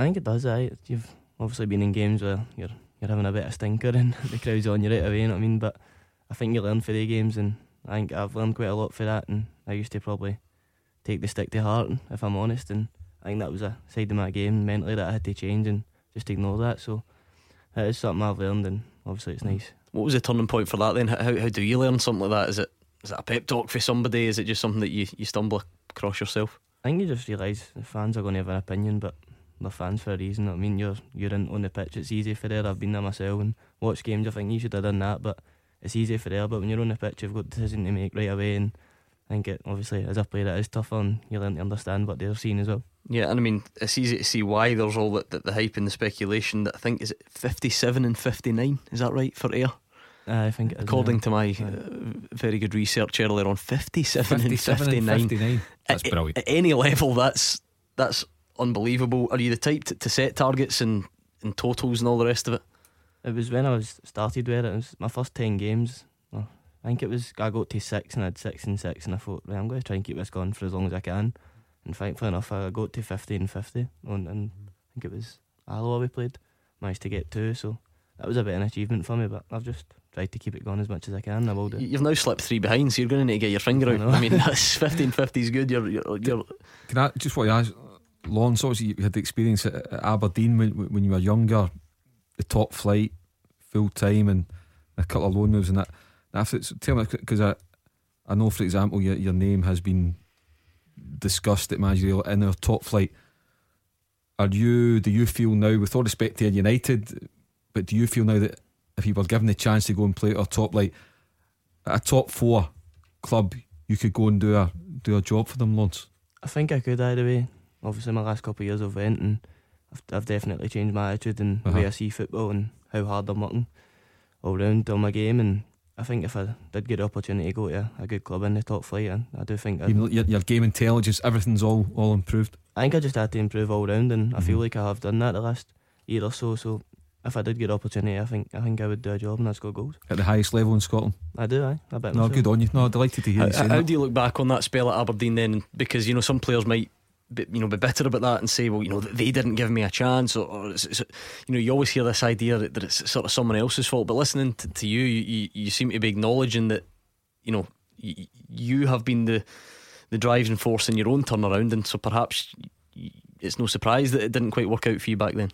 I think it does. I you've obviously been in games where you're you're having a bit of stinker and the crowd's on you right away. You know what I mean? But I think you learn for the games, and I think I've learned quite a lot for that. And I used to probably take the stick to heart, if I'm honest. And I think that was a side of my game mentally that I had to change and just ignore that. So it is something I've learned, and obviously it's nice. What was the turning point for that then? How how do you learn something like that? Is it is it a pep talk for somebody? Is it just something that you, you stumble across yourself? I think you just realise the fans are going to have an opinion, but they're fans for a reason. I mean, you're you're in on the pitch. It's easy for there. I've been there myself and watched games. I think you should have done that, but it's easy for there. But when you're on the pitch, you've got a decision to make right away, and I think it obviously as a player it is tougher, and you learn to understand what they're seeing as well. Yeah, and I mean it's easy to see why there's all the, the, the hype and the speculation that I think is it fifty-seven and fifty-nine. Is that right for Ayr? Uh, I think it is, according yeah. to my uh, very good research earlier on, fifty-seven, fifty-seven and fifty-nine. and fifty-nine. That's at, brilliant. At any level, that's that's unbelievable. Are you the type to, to set targets and, and totals and all the rest of it? It was when I was started with it. It was my first ten games. Well, I think it was I got to six and I had six and six, and I thought, right, I'm going to try and keep this going for as long as I can. And thankfully enough, I got to fifty and fifty, and, and I think it was Alloa we played. Managed to get two, so that was a bit of an achievement for me. But I've just tried to keep it going as much as I can. I will do. You've now slipped three behind, so you're going to need to get your finger I out. know. I mean, that's fifteen fifty is good. You're, you're, you're Can I just want to ask, Lawrence, obviously you had the experience at, at Aberdeen when, when you were younger, the top flight, full time, and a couple of loan moves and that. After, so tell me, because I, I know, for example, your, your name has been discussed at managerial in our top flight. Are you? Do you feel now, with all respect to United, but do you feel now that if you were given the chance to go and play at our top, like at a top four club, you could go and do a do a job for them, Lawrence? I think I could either way. Obviously, my last couple of years I've went, and I've, I've definitely changed my attitude and Uh-huh. the way I see football and how hard I'm working all round on my game. And I think if I did get the opportunity to go to a, a good club in the top flight, I, I do think I'd, You know, your, your game intelligence, everything's all all improved. I think I just had to improve all round, and I feel Mhm. like I have done that the last year or so. So if I did get the opportunity, I think I think I would do a job and I'd score goals. At the highest level in Scotland. I do, I. I bet No, myself. good on you. No, delighted to hear How, you saying how that. do you look back on that spell at Aberdeen then? Because you know some players might be, you know be bitter about that and say, well, you know they didn't give me a chance, or, or it's, it's, you know you always hear this idea that, that it's sort of someone else's fault. But listening to, to you, you, you seem to be acknowledging that you know you, you have been the the driving force in your own turnaround, and so perhaps it's no surprise that it didn't quite work out for you back then.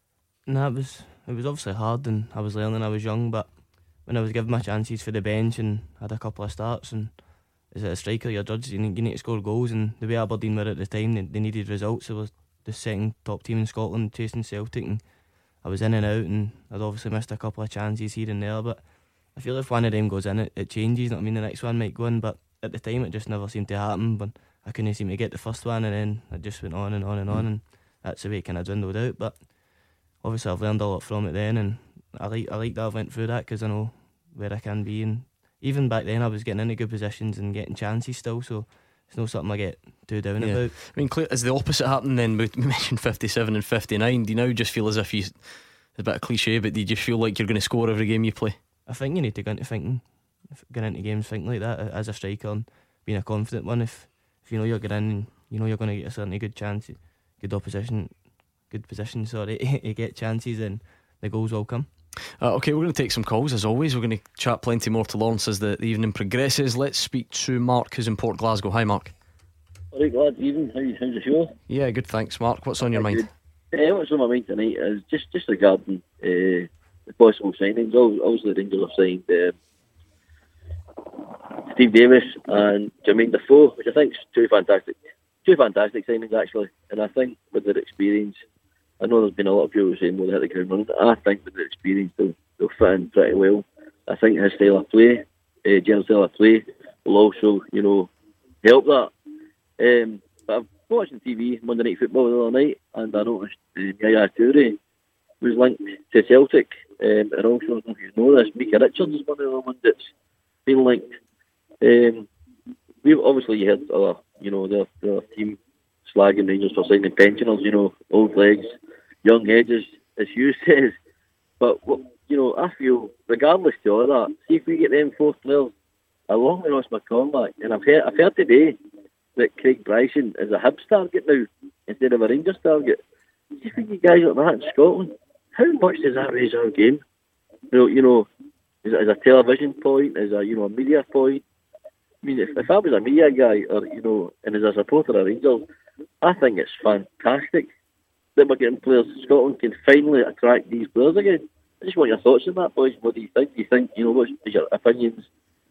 No, it was it was obviously hard, and I was learning. I was young, but when I was given my chances for the bench and had a couple of starts, and as a striker, you're judged. You need, you need to score goals, and the way Aberdeen were at the time, they, they needed results. It was the second top team in Scotland, chasing Celtic, and I was in and out, and I'd obviously missed a couple of chances here and there. But I feel if one of them goes in, it, it changes. You know what I mean? The next one might go in, but at the time, it just never seemed to happen. But I couldn't seem to get the first one, and then it just went on and on and on, and that's the way it kind of dwindled out. But obviously, I've learned a lot from it then, and I like I like that I went through that because I know where I can be. And even back then, I was getting into good positions and getting chances still, so it's not something I get too down Yeah. about. I mean, is the opposite happening then? We mentioned fifty-seven and fifty-nine. Do you now just feel as if you, it's a bit of cliche, but do you just feel like you're going to score every game you play? I think you need to go into thinking, going into games thinking like that as a striker and being a confident one. If if you know you're getting in, and you know you're going to get a certainly good chance, good opposition, good position, sorry, to get chances, then the goals will come. Uh, okay, we're going to take some calls as always. We're going to chat plenty more to Lawrence as the, the evening progresses. Let's speak to Mark, who's in Port Glasgow. Hi, Mark. All right, glad evening. How, how's the show? Yeah, good, thanks, Mark. What's on your mind? Uh, what's on my mind tonight is just, just regarding uh, the possible signings. Obviously, the Rangers have signed um, Steve Davis and Jermaine Defoe, which I think is two fantastic, two fantastic signings actually. And I think with their experience, I know there's been a lot of people saying, well, they hit the ground running. I think with their experience, they'll, they'll fit in pretty well. I think his style of play, uh, general style of play, will also, you know, help that. Um, but I've watched on T V Monday Night Football the other night, and I noticed uh, Yaya Toure was linked to Celtic, um, and also, I don't know if you know this, Micah Richards is one of the ones that's been linked. Um, we've obviously heard other, you know, their, their team slagging Rangers for signing pensioners, you know, old legs, young edges, as Hugh says. But, you know, I feel, regardless to all that, see if we get them four players along with Ross McCormack, and I've heard, I've heard today that Craig Bryson is a Hibs target now instead of a Rangers target. you think you guys like that in Scotland, how much does that raise our game? You know, you know, as, as a television point, as a you know a media point. I mean, if, if I was a media guy, or you know, and as a supporter of Rangers, I think it's fantastic that we're getting players. Scotland can finally attract these players again. I just want your thoughts on that, boys. What do you think? Do you think you know what's your opinions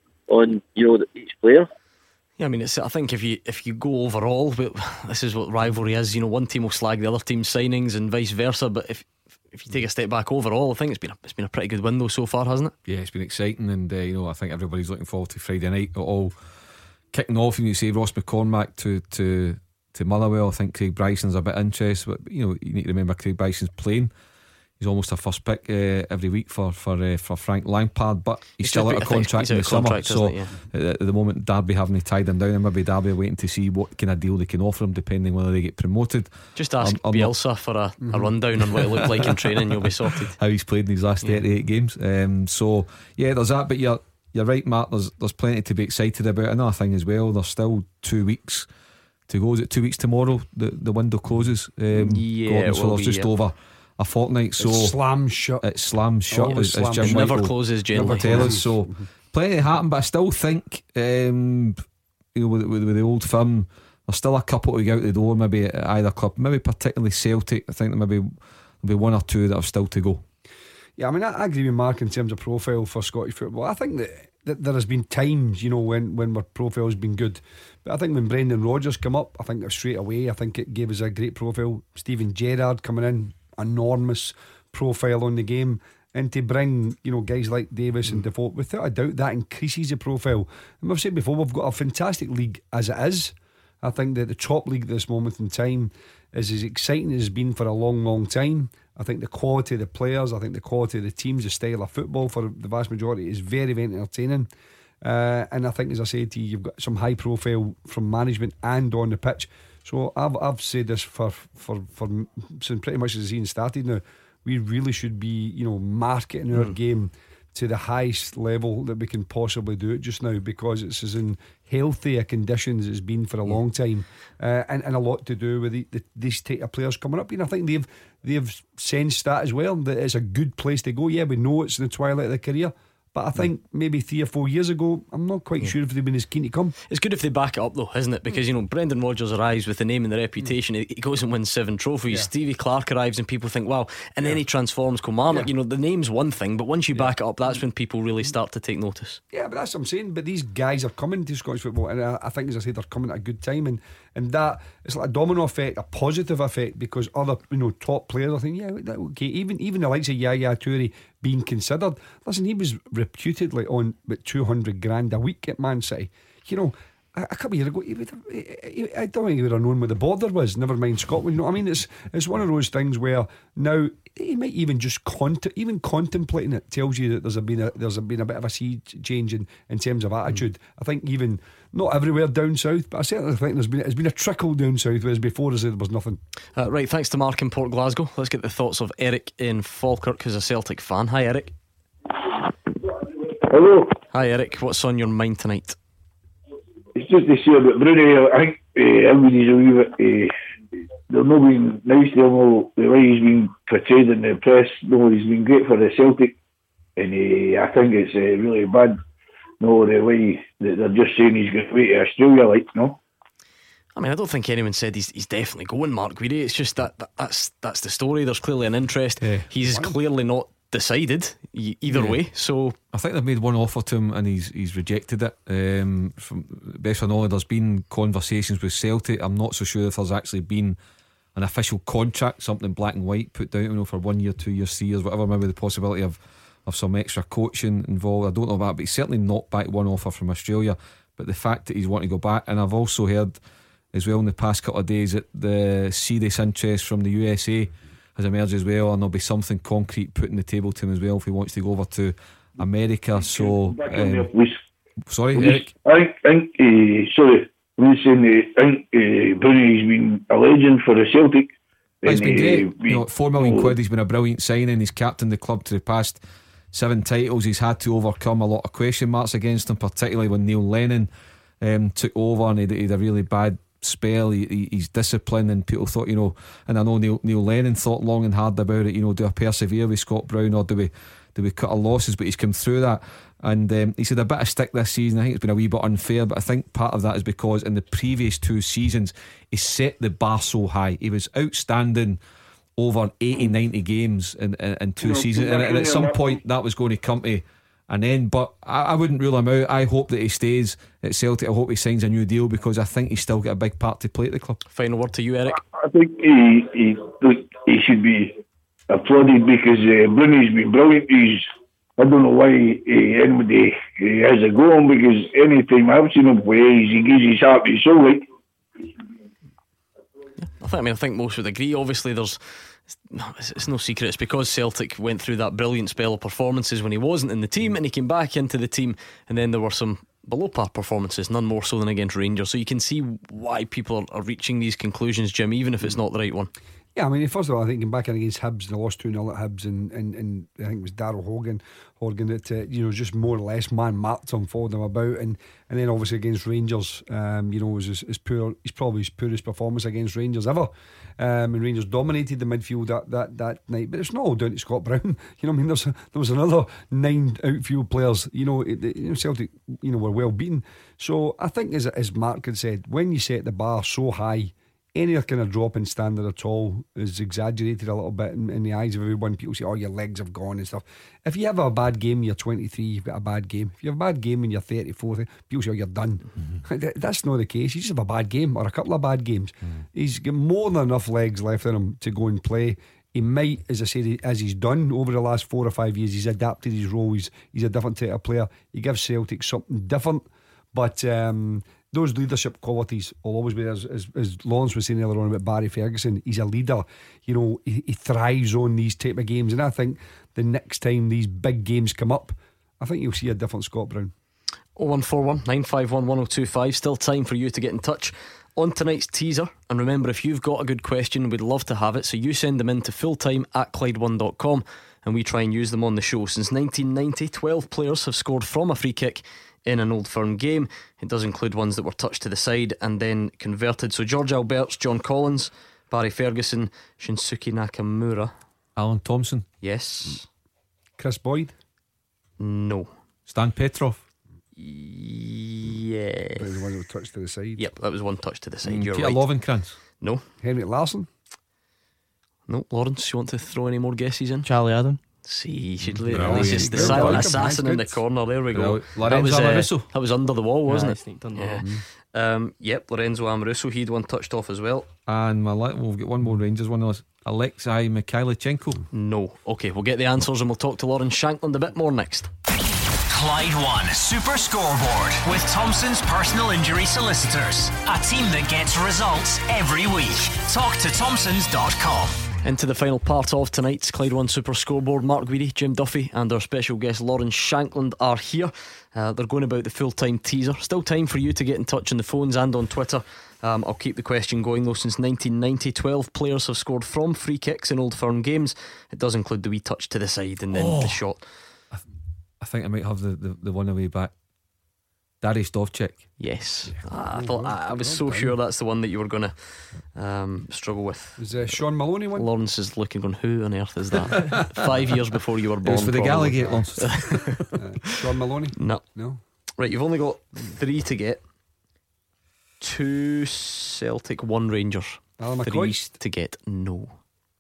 on you know each player? Yeah, I mean, it's, I think if you if you go overall, but this is what rivalry is. You know, one team will slag the other team's signings and vice versa. But if if you take a step back overall, I think it's been a, it's been a pretty good window so far, hasn't it? Yeah, it's been exciting, and uh, you know, I think everybody's looking forward to Friday night. It all kicking off, and you say Ross McCormack to to to Motherwell. I think Craig Bryson's a bit interested, but you know, you need to remember Craig Bryson's playing. He's almost a first pick uh, every week for for uh, for Frank Lampard, but he's, he's still out of contract in the summer. So it, yeah. at, at the moment, Derby having to tie them down, and maybe Derby are waiting to see what kind of deal they can offer him, depending whether they get promoted. Just ask I'm, I'm Bielsa not, for a, mm-hmm. a rundown on what it looked like in training. You'll be sorted. How he's played in these last yeah. thirty-eight games. Um, so yeah, there's that. But you're you're right, Mark. There's there's plenty to be excited about. Another thing as well. There's still two weeks to go. Is it two weeks tomorrow? The the window closes. Um, yeah, Gordon, so there's be, just yeah. over a fortnight, so it slams shut. It slams shut as, as Jim never Michael closes generally. Never tell us. So mm-hmm. plenty to happen, but I still think um, you know with, with, with the old firm, there's still a couple to go out the door. Maybe at either club, maybe particularly Celtic. I think there maybe there'll be one or two that have still to go. Yeah, I mean, I, I agree with Mark in terms of profile for Scottish football. I think that, that there has been times, you know, when when our profile's been good. But I think when Brendan Rodgers come up, I think straight away, I think it gave us a great profile. Steven Gerrard coming in, enormous profile on the game, and to bring you know guys like Davis mm. and Defoe, without a doubt that increases the profile. And we've said before, we've got a fantastic league as it is. I think that the top league at this moment in time is as exciting as it's been for a long long time. I think the quality of the players, I think the quality of the teams, the style of football for the vast majority is very very entertaining. Uh, and I think, as I said to you, you've got some high profile from management and on the pitch. So I've I've said this for for, for since pretty much the season started now. We really should be, you know, marketing our mm. game to the highest level that we can possibly do it just now, because it's as in healthy a conditions as it's been for a yeah. long time, uh, and, and a lot to do with the, the, these type of players coming up. And I think they've they've sensed that as well, that it's a good place to go. Yeah, we know it's in the twilight of the career, but I think maybe three or four years ago, I'm not quite yeah. sure if they've been as keen to come. It's good if they back it up though, isn't it? Because you know Brendan Rodgers arrives with the name and the reputation. He goes and wins seven trophies. Yeah. Stevie Clark arrives and people think, wow, and yeah. then he transforms Kilmarnock. Yeah. You know, the name's one thing, but once you yeah. back it up, that's when people really start to take notice. Yeah, but that's what I'm saying. But these guys are coming to Scottish football, and I, I think, as I said, they're coming at a good time, and and that it's like a domino effect, a positive effect, because other you know top players are thinking, yeah, okay, even even the likes of Yaya Toure being considered. Listen, he was reputedly on about two hundred grand a week at Man City. You know, a, a couple of years ago, he would have, he, he, I don't think he would have known where the border was. Never mind Scotland. You know, I mean, it's it's one of those things where now he might even just cont- even contemplating it tells you that there's a been a there's a been a bit of a sea change in, in terms of attitude. Mm. I think even not everywhere down south, but I certainly think there's been it's been a trickle down south, whereas before there was nothing. Uh, right, thanks to Mark in Port Glasgow. Let's get the thoughts of Eric in Falkirk, who's a Celtic fan. Hi, Eric. Hello. Hi, Eric. What's on your mind tonight? It's just to say about Bruni. I think uh, everybody's a wee bit. Uh, they're not being nice to him, the way he's been portrayed in the press. No, he's been great for the Celtic, and uh, I think it's uh, really bad. No, the way that they're just saying he's going away to Australia, like, no. I mean, I don't think anyone said he's he's definitely going, Mark Guidi. It's just that, that that's that's the story. There's clearly an interest. Yeah. He's clearly not decided either yeah. way. So I think they've made one offer to him and he's he's rejected it. Um, from best of knowledge, there's been conversations with Celtic. I'm not so sure if there's actually been an official contract, something black and white put down, you know, for one year, two years, three years, whatever. Maybe the possibility of of some extra coaching involved. I don't know about that, but he's certainly not back one offer from Australia. But the fact that he's wanting to go back, and I've also heard as well in the past couple of days that the serious interest from the U S A has emerged as well, and there'll be something concrete put on the table to him as well if he wants to go over to America. So um, sorry, Eric. I think uh, sorry, we saying uh, I think uh, Bruni's been a legend for the Celtic. He's been great. Uh, you know, four million oh. quid. He's been a brilliant signing. He's captained the club to the past seven titles. He's had to overcome a lot of question marks against him, particularly when Neil Lennon um, took over and he had a really bad spell, he, he, he's disciplined, and people thought, you know, and I know Neil, Neil Lennon thought long and hard about it, you know, do I persevere with Scott Brown, or do we do we cut our losses? But he's come through that, and um, he's had a bit of stick this season. I think it's been a wee bit unfair, but I think part of that is because in the previous two seasons he set the bar so high. He was outstanding over eighty, ninety games in, in, in two seasons, and, and at some point that was going to come to an end. But I, I wouldn't rule him out. I hope that he stays at Celtic. I hope he signs a new deal, because I think he's still got a big part to play at the club. Final word to you, Eric. I think he he, he should be applauded, because uh, Bruni's been brilliant. He's, I don't know why uh, anybody uh, has a go on, because any time I've seen him play, he gives his heart and soul. Like. I think, I mean, I think most would agree. Obviously, there's it's, it's no secret. It's because Celtic went through that brilliant spell of performances when he wasn't in the team, and he came back into the team, and then there were some below par performances, none more so than against Rangers. So you can see why people are, are reaching these conclusions, Jim, even if it's not the right one. Yeah, I mean, first of all, I think came back in against Hibs and they lost two nil at Hibs, and, and, and I think it was Daryl Horgan Horgan that uh, you know, just more or less man marked him, followed him about, and, and then obviously against Rangers, um, you know, was his, his poor, he's probably his poorest performance against Rangers ever, um, and Rangers dominated the midfield that, that, that night. But it's not all down to Scott Brown. You know what I mean? There's a, there was another nine outfield players. You know, it, you know, Celtic, you know, were well beaten. So I think, as as Mark had said, when you set the bar so high, any kind of drop in standard at all is exaggerated a little bit in, in the eyes of everyone. People say, oh, your legs have gone and stuff. If you have a bad game when you're twenty-three, you've got a bad game. If you have a bad game when you're thirty-four, people say, oh, you're done. Mm-hmm. That's not the case. You just have a bad game or a couple of bad games. Mm. He's got more than enough legs left in him to go and play. He might, as I said, as he's done over the last four or five years, he's adapted his role. He's, he's a different type of player. He gives Celtic something different. But um, those leadership qualities will always be, as, as, as Lawrence was saying earlier on about Barry Ferguson, he's a leader. You know, he, he thrives on these type of games, and I think the next time these big games come up, I think you'll see a different Scott Brown. oh one four one, nine five one, one oh two five. Still time for you to get in touch on tonight's teaser. And remember, if you've got a good question, we'd love to have it, so you send them in to fulltime at Clyde one dot com and we try and use them on the show. Since nineteen ninety, twelve players have scored from a free kick in an Old Firm game. It does include ones that were touched to the side and then converted. So George Alberts, John Collins, Barry Ferguson, Shinsuke Nakamura, Alan Thompson. Yes. Chris Boyd. No. Stan Petrov. Yes. That was the one that was touched to the side. Yep, that was one touch to the side. Mm, You're Peter right. Lovenkrands. No. Henrik Larsson. No. Lawrence, you want to throw any more guesses in? Charlie Adam. See, you should Brilliant. release just the Good silent boy. assassin in the corner. There we go. Brilliant. That was, Lorenzo uh, Amoruso. that was under the wall, wasn't Yeah, it? sneaked under Yeah. the wall. Um, yep, Lorenzo Amoruso. He had one touched off as well. And my le- we've got one more Rangers one. Alexei Mikhailichenko. No. Okay, we'll get the answers and we'll talk to Lauren Shankland a bit more next. Clyde One Super Scoreboard with Thompson's personal injury solicitors. A team that gets results every week. Talk to Thompsons dot com. Into the final part of tonight's Clyde One Super Scoreboard. Mark Guidi, Jim Duffy and our special guest Lauren Shankland are here. uh, They're going about the full-time teaser. Still time for you to get in touch on the phones and on Twitter. um, I'll keep the question going though. Since nineteen ninety, twelve players have scored from free kicks in Old Firm games. It does include the wee touch to the side and then Oh. the shot. I think I might have the, the, the one away back. Darius Dovcik. Yes. Ah, I thought I, I was so sure that's the one that you were going to um, struggle with. Was uh, Sean Maloney one? Lawrence is looking on who on earth is that? Five years before you were born. It was for the probably. Gallagher Lawrence. uh, Sean Maloney? No. No. Right, you've only got three to get. Two Celtic, one Rangers. Alan Three McCoy? to get. No.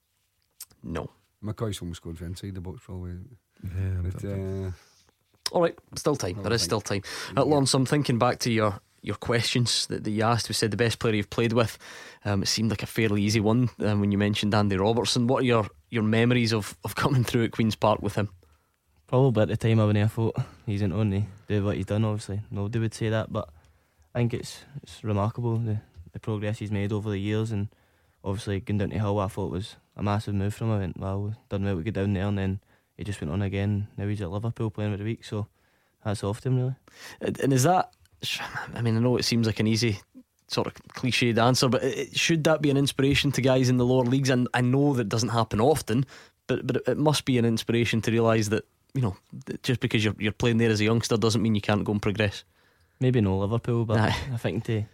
No. McCoy's almost scored for inside the box probably. Yeah, but, uh, Alright, still time. There is still time. uh, Lawrence, I'm thinking back to your your questions that, that you asked. We said the best player you've played with. um, It seemed like a fairly easy one um, when you mentioned Andy Robertson. What are your, your memories of, of coming through at Queen's Park with him? Probably at the time I when I thought he's in on to do what he's done. Obviously nobody would say that, but I think it's it's remarkable the, the progress he's made over the years. And obviously going down to Hull, I thought was a massive move from him. I went, well, done well to get down there, and then he just went on again. Now he's at Liverpool playing with the week, so that's off to him really. And is that, I mean, I know it seems like an easy sort of cliched answer, but it, should that be an inspiration to guys in the lower leagues? And I know that doesn't happen often, but but it must be an inspiration to realise that, you know, that just because you're you're playing there as a youngster doesn't mean you can't go and progress. Maybe no Liverpool, but Aye. I think to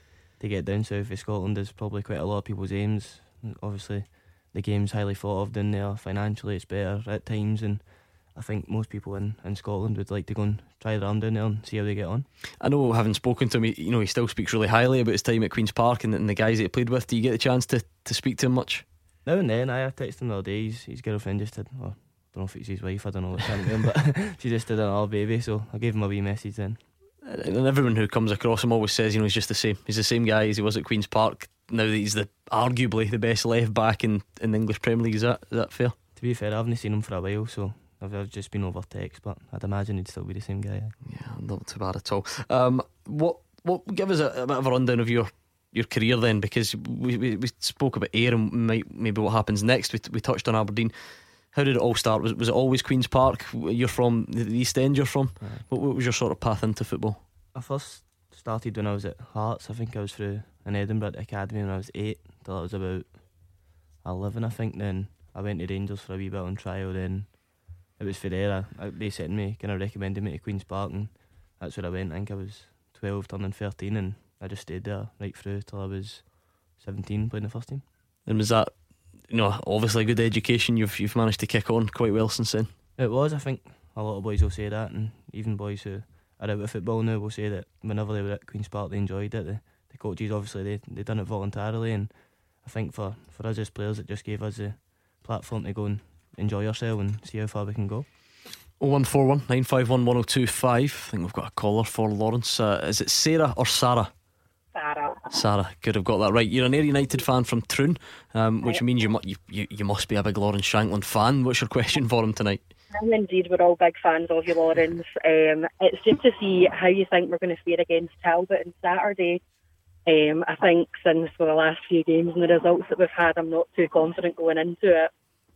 to get down south of Scotland is probably quite a lot of people's aims. Obviously the game's highly thought of down there. Financially it's better at times, and I think most people in, in Scotland would like to go and try their arm down there and see how they get on. I know, having spoken to him, he, you know, he still speaks really highly about his time at Queen's Park and, and the guys that he played with. Do you get the chance to, to speak to him much? Now and then. I texted him the other day. His, his girlfriend just had, well, I don't know if it's his wife, I don't know what's happening to him, but she just did an all baby, so I gave him a wee message then. And everyone who comes across him always says, you know, he's just the same. He's the same guy as he was at Queen's Park. Now that he's the arguably the best left back in, in the English Premier League. Is that is that fair? To be fair, I haven't seen him for a while, so I've, I've just been over text, but I'd imagine he'd still be the same guy. Yeah, not too bad at all. Um, what what give us a, a bit of a rundown of your your career then, because we we, we spoke about Ayr and might, maybe what happens next. We we touched on Aberdeen. How did it all start? Was was it always Queen's Park? You're from the East End. You're from. Right. What, what was your sort of path into football? I first started when I was at Hearts. I think I was through in Edinburgh at the academy when I was eight till I was about eleven, I think. Then I went to Rangers for a wee bit on trial. Then it was for there. I, they sent me, kind of recommended me to Queen's Park, and that's where I went. I think I was twelve, turning thirteen, and I just stayed there right through till I was seventeen, playing the first team. And was that, you know, obviously a good education? You've you've managed to kick on quite well since then. It was. I think a lot of boys will say that, and even boys who are out of football now will say that whenever they were at Queen's Park they enjoyed it. The, the coaches obviously they they done it voluntarily, and I think for, for us as players it just gave us the platform to go and enjoy ourselves and see how far we can go. oh one four one nine five one one oh two five. I think we've got a caller for Lawrence. Uh, is it Sarah or Sarah? Sarah. Sarah, good, I've got that right. You're an Ayr United fan from Troon, um, which Right. means you, mu- you you you must be a big Lawrence Shanklin fan. What's your question for him tonight? And indeed, we're all big fans of you, Lawrence. Um, it's just to see how you think we're going to fare against Talbot on Saturday. Um, I think since for the last few games and the results that we've had, I'm not too confident going into it.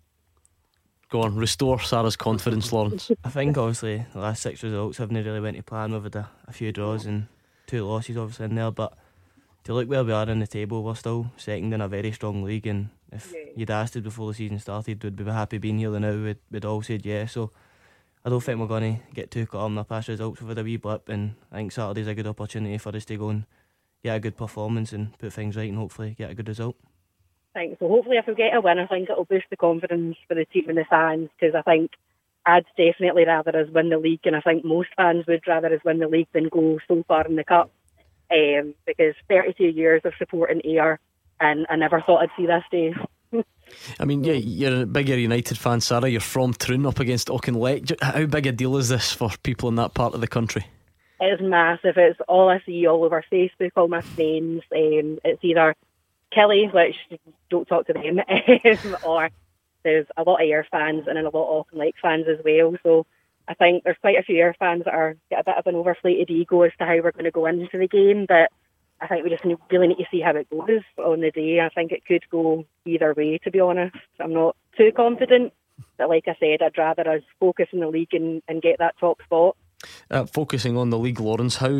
Go on, restore Sarah's confidence, Lawrence. I think obviously the last six results haven't really went to plan. We've had a, a few draws and two losses obviously in there, but to look where we are in the table, we're still second in a very strong league, and if Yeah. you'd asked us before the season started would we be happy being here now, we'd, we'd all said yeah. So I don't think we're going to get too caught up in our past results. We've had a wee blip, and I think Saturday's a good opportunity for us to go and get a good performance and put things right and hopefully get a good result. Thanks. So hopefully if we get a win, I think it'll boost the confidence for the team and the fans, because I think I'd definitely rather us win the league, and I think most fans would rather us win the league than go so far in the cup, um, because thirty-two years of supporting Ayr, and I never thought I'd see this day. I mean, yeah, you're a big Ayr United fan, Sarah. You're from Troon up against Auchinleck. How big a deal is this for people in that part of the country? It's massive. It's all I see all over Facebook, all my friends. Um, it's either Kelly, which don't talk to them, um, or there's a lot of Ayr fans and then a lot of Auchinleck fans as well. So I think there's quite a few Ayr fans that are get a bit of an overflated ego as to how we're going to go into the game, but I think we just need, really need to see how it goes on the day. I think it could go either way, to be honest. I'm not too confident, but like I said, I'd rather us focus in the league and, and get that top spot. Uh, focusing on the league, Lawrence, how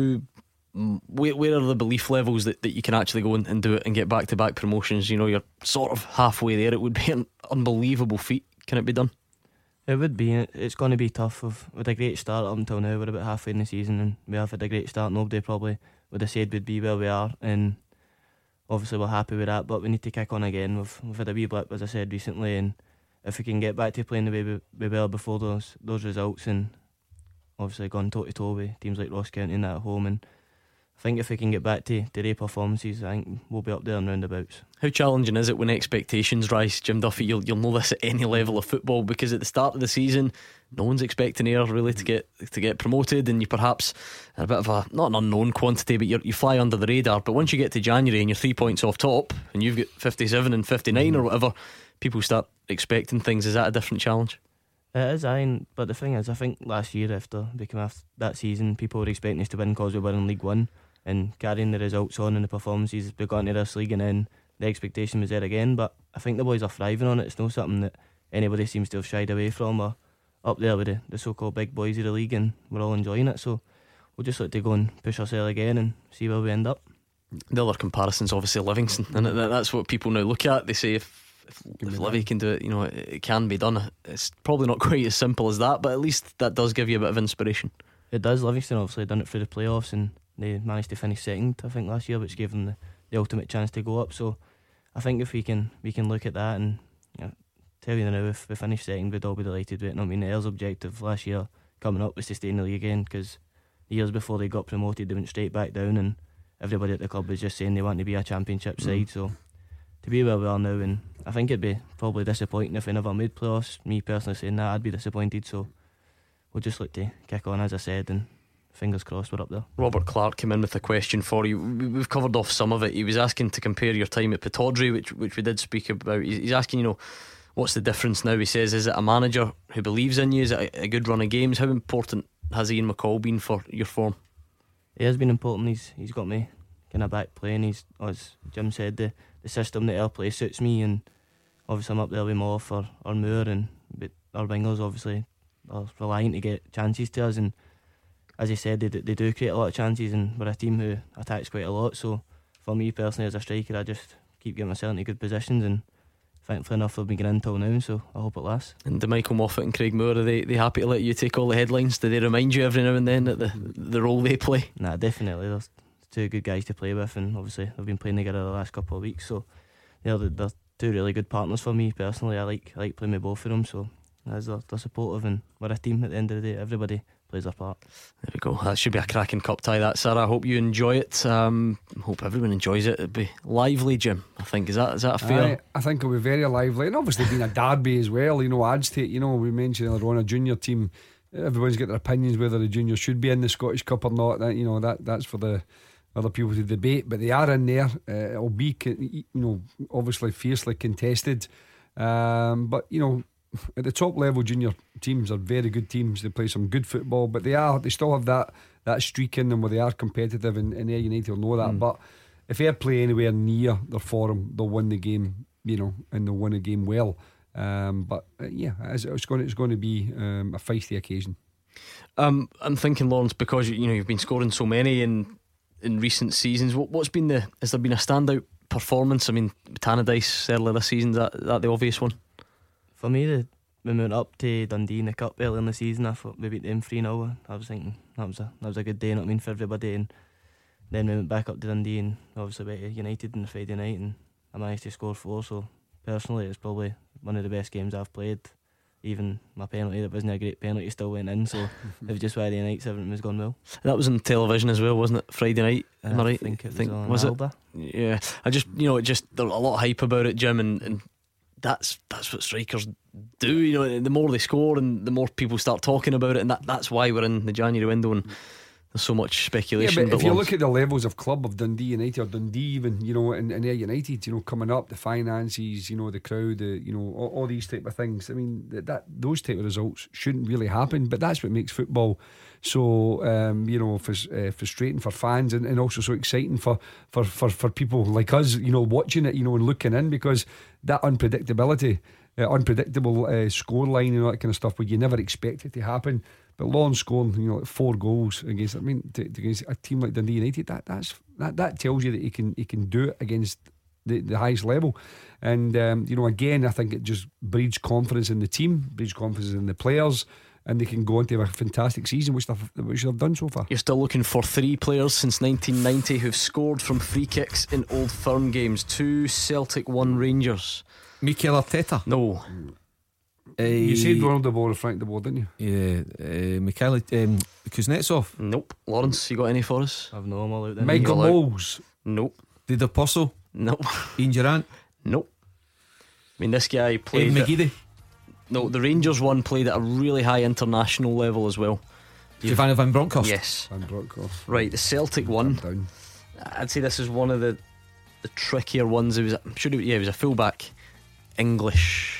mm, where, where are the belief levels that, that you can actually go and, and do it and get back-to-back promotions? You know, you're sort of halfway there. It would be an unbelievable feat. Can it be done? It would be. It's going to be tough. We've had a great start up until now. We're about halfway in the season and we have had a great start. Nobody probably would have said we'd be where we are, and obviously we're happy with that, but we need to kick on again. We've, we've had a wee blip, as I said recently, and if we can get back to playing the way we, we were before those those results, and obviously gone toe to toe with teams like Ross County and that at home, and I think if we can get back to their performances, I think we'll be up there and roundabouts. How challenging is it when expectations rise, Jim Duffy? You'll you'll know this at any level of football, because at the start of the season, no one's expecting Ayr really to get to get promoted, and you perhaps are a bit of a not an unknown quantity, but you you fly under the radar. But once you get to January and you're three points off top, and you've got fifty-seven and fifty-nine or whatever, people start expecting things. Is that a different challenge? It is, I. But the thing is, I think last year after we came off that season, people were expecting us to win because we were in League One, and carrying the results on and the performances we got into this league, and then the expectation was there again. But I think the boys are thriving on it. It's not something that anybody seems to have shied away from. We're up there with the, the so-called big boys of the league, and we're all enjoying it. So we'll just like to go and push ourselves again and see where we end up. The other comparison's obviously Livingston, and that's what people now look at. They say if if, if Livy can do it, you know, it, it can be done. It's probably not quite as simple as that, but at least that does give you a bit of inspiration. It does. Livingston obviously done it through the playoffs, and they managed to finish second, I think, last year, which gave them the, the ultimate chance to go up. So I think if we can we can look at that, and you know, tell you now, if we finish second, we'd all be delighted with it. I mean, the Ayers' objective last year coming up was to stay in the league again, because years before they got promoted, they went straight back down, and everybody at the club was just saying they want to be a championship mm. side. So to be where we are now, and I think it'd be probably disappointing if we never made playoffs. Me personally saying that, I'd be disappointed. So we'll just look to kick on, as I said, and fingers crossed we're up there. Robert Clark came in with a question for you. We've covered off some of it. He was asking to compare your time at Pittodrie, which which we did speak about. He's asking, you know, what's the difference now? He says, is it a manager who believes in you? Is it a, a good run of games? How important has Ian McCall been for your form? He has been important. He's he's got me kind of back playing. He's, as Jim said, the, the system that he'll play suits me, and obviously I'm up there with Moff or, or Moore, and but our wingers obviously are relying to get chances to us, and as he said, they, they do create a lot of chances, and we're a team who attacks quite a lot. So for me personally as a striker, I just keep getting myself into good positions, and thankfully enough they've been getting in till now, so I hope it lasts. And do Michael Moffat and Craig Moore, are they, they happy to let you take all the headlines? Do they remind you every now and then that the, the role they play? Nah, definitely. There's two good guys to play with, and obviously they've been playing together the last couple of weeks, so they're, they're two really good partners for me personally. I like I like playing with both of them, so as they're, they're supportive, and we're a team at the end of the day. Everybody plays their part. There we go. That should be a cracking cup tie, that, Sarah. I hope you enjoy it. um, hope everyone enjoys it. It'll be lively, Jim, I think. Is that is that a fair? I, I think it'll be very lively, and obviously being a derby as well, you know, adds to it. You know, we mentioned earlier on a junior team, everyone's got their opinions whether the juniors should be in the Scottish Cup or not. That, you know, that that's for the other people to debate, but they are in there. Uh, it'll be, you know, obviously fiercely contested, um, but you know, at the top level, junior teams are very good teams. They play some good football, but they are they still have that that streak in them where they are competitive, and, and Ayr United will know that. Mm. But if they play anywhere near their form, they'll win the game, you know, and they'll win a game well. Um, but uh, yeah, it's, it's going it's going to be um, a feisty occasion. Um, I'm thinking, Lawrence, because you know you've been scoring so many in in recent seasons. What, what's been the has there been a standout performance? I mean, Tannadice earlier this season, is that that the obvious one? For me, the, when we went up to Dundee in the Cup earlier in the season, I thought we beat them three nil. I was thinking that was a that was a good day, you know what I mean, for everybody. And then we went back up to Dundee and obviously beat United on the Friday night, and I managed to score four. So personally, it's probably one of the best games I've played. Even my penalty, that wasn't a great penalty, still went in. So it was just Friday nights, everything was going well. That was on television as well, wasn't it? Friday night, am I right? I think it I think, was on was Alba. It? Yeah, I just, you know, it just there's a lot of hype about it, Jim, and, and that's that's what strikers do. You know, the more they score and the more people start talking about it, and that, that's why we're in the January window and there's so much speculation. Yeah, but if you look at the levels of club of Dundee United or Dundee even, you know, and, and Ayr United, you know, coming up, the finances, you know, the crowd, the, you know, all, all these type of things. I mean, that, that those type of results shouldn't really happen, but that's what makes football so um, you know, frus- uh, frustrating for fans, and, and also so exciting for, for, for, for people like us, you know, watching it, you know, and looking in, because that unpredictability, uh, unpredictable uh, score line and all that kind of stuff, where you never expect it to happen. But Lawrence scoring, you know, like four goals against, I mean, to, to against a team like Dundee United, that that's that, that tells you that he can he can do it against the, the highest level. And um, you know, again, I think it just breeds confidence in the team, breeds confidence in the players, and they can go into a fantastic season, which they've, which they've done so far. You're still looking for three players since nineteen ninety who've scored from free kicks in Old Firm games. Two Celtic, one Rangers. Mikel Arteta? No. Uh, you said Ronald de Boer or Frank de Boer, didn't you? Yeah, uh, Mikhail um, Kuznetsov. Nope. Lawrence, you got any for us? I've no them all out there. Michael Moles. Nope. Did Apostle? Nope. Ian Durant? Nope. I mean, this guy played. Ed McGeady? No, the Rangers one played at a really high international level as well. Giovanni Van Bronckhorst? Yes. Van Bronckhorst. Right, the Celtic one. Down. I'd say this is one of the the trickier ones. It was, I'm sure, it, yeah, he was a fullback, English.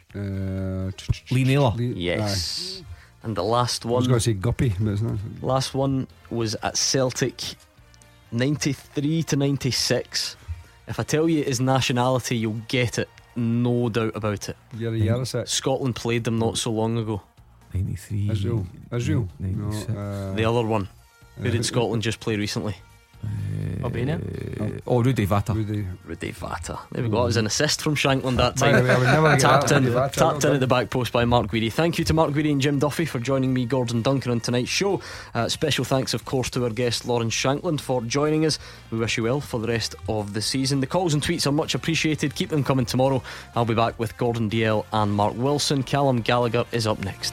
Uh, Lee Naylor. Yes. Aye. And the last one, I was going to say Guppy, but it's not. Last one was at Celtic, ninety-three to ninety-six. If I tell you his nationality, you'll get it, no doubt about it. Yuri Jarosik. Scotland played them not so long ago. ninety-three. Israel. Israel. ninety-six. No, uh, the other one. Who uh, did Scotland just play recently? Uh, Albania. Oh, Rudy Vata. Rudy, Rudy Vata. There we go. It was an assist from Shankland that By time. the way, I would never get tapped that, in, Rudy Vata. tapped Well in at the back post by Mark Guidi. Thank you to Mark Guidi and Jim Duffy for joining me, Gordon Duncan, on tonight's show. Uh, special thanks, of course, to our guest Lawrence Shankland for joining us. We wish you well for the rest of the season. The calls and tweets are much appreciated. Keep them coming tomorrow. I'll be back with Gordon D L and Mark Wilson. Callum Gallagher is up next.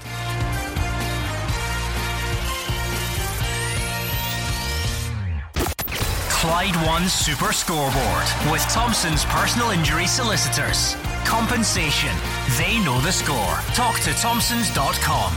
Clyde One Super Scoreboard with Thompson's personal injury solicitors. Compensation. They know the score. Talk to Thompsons dot com.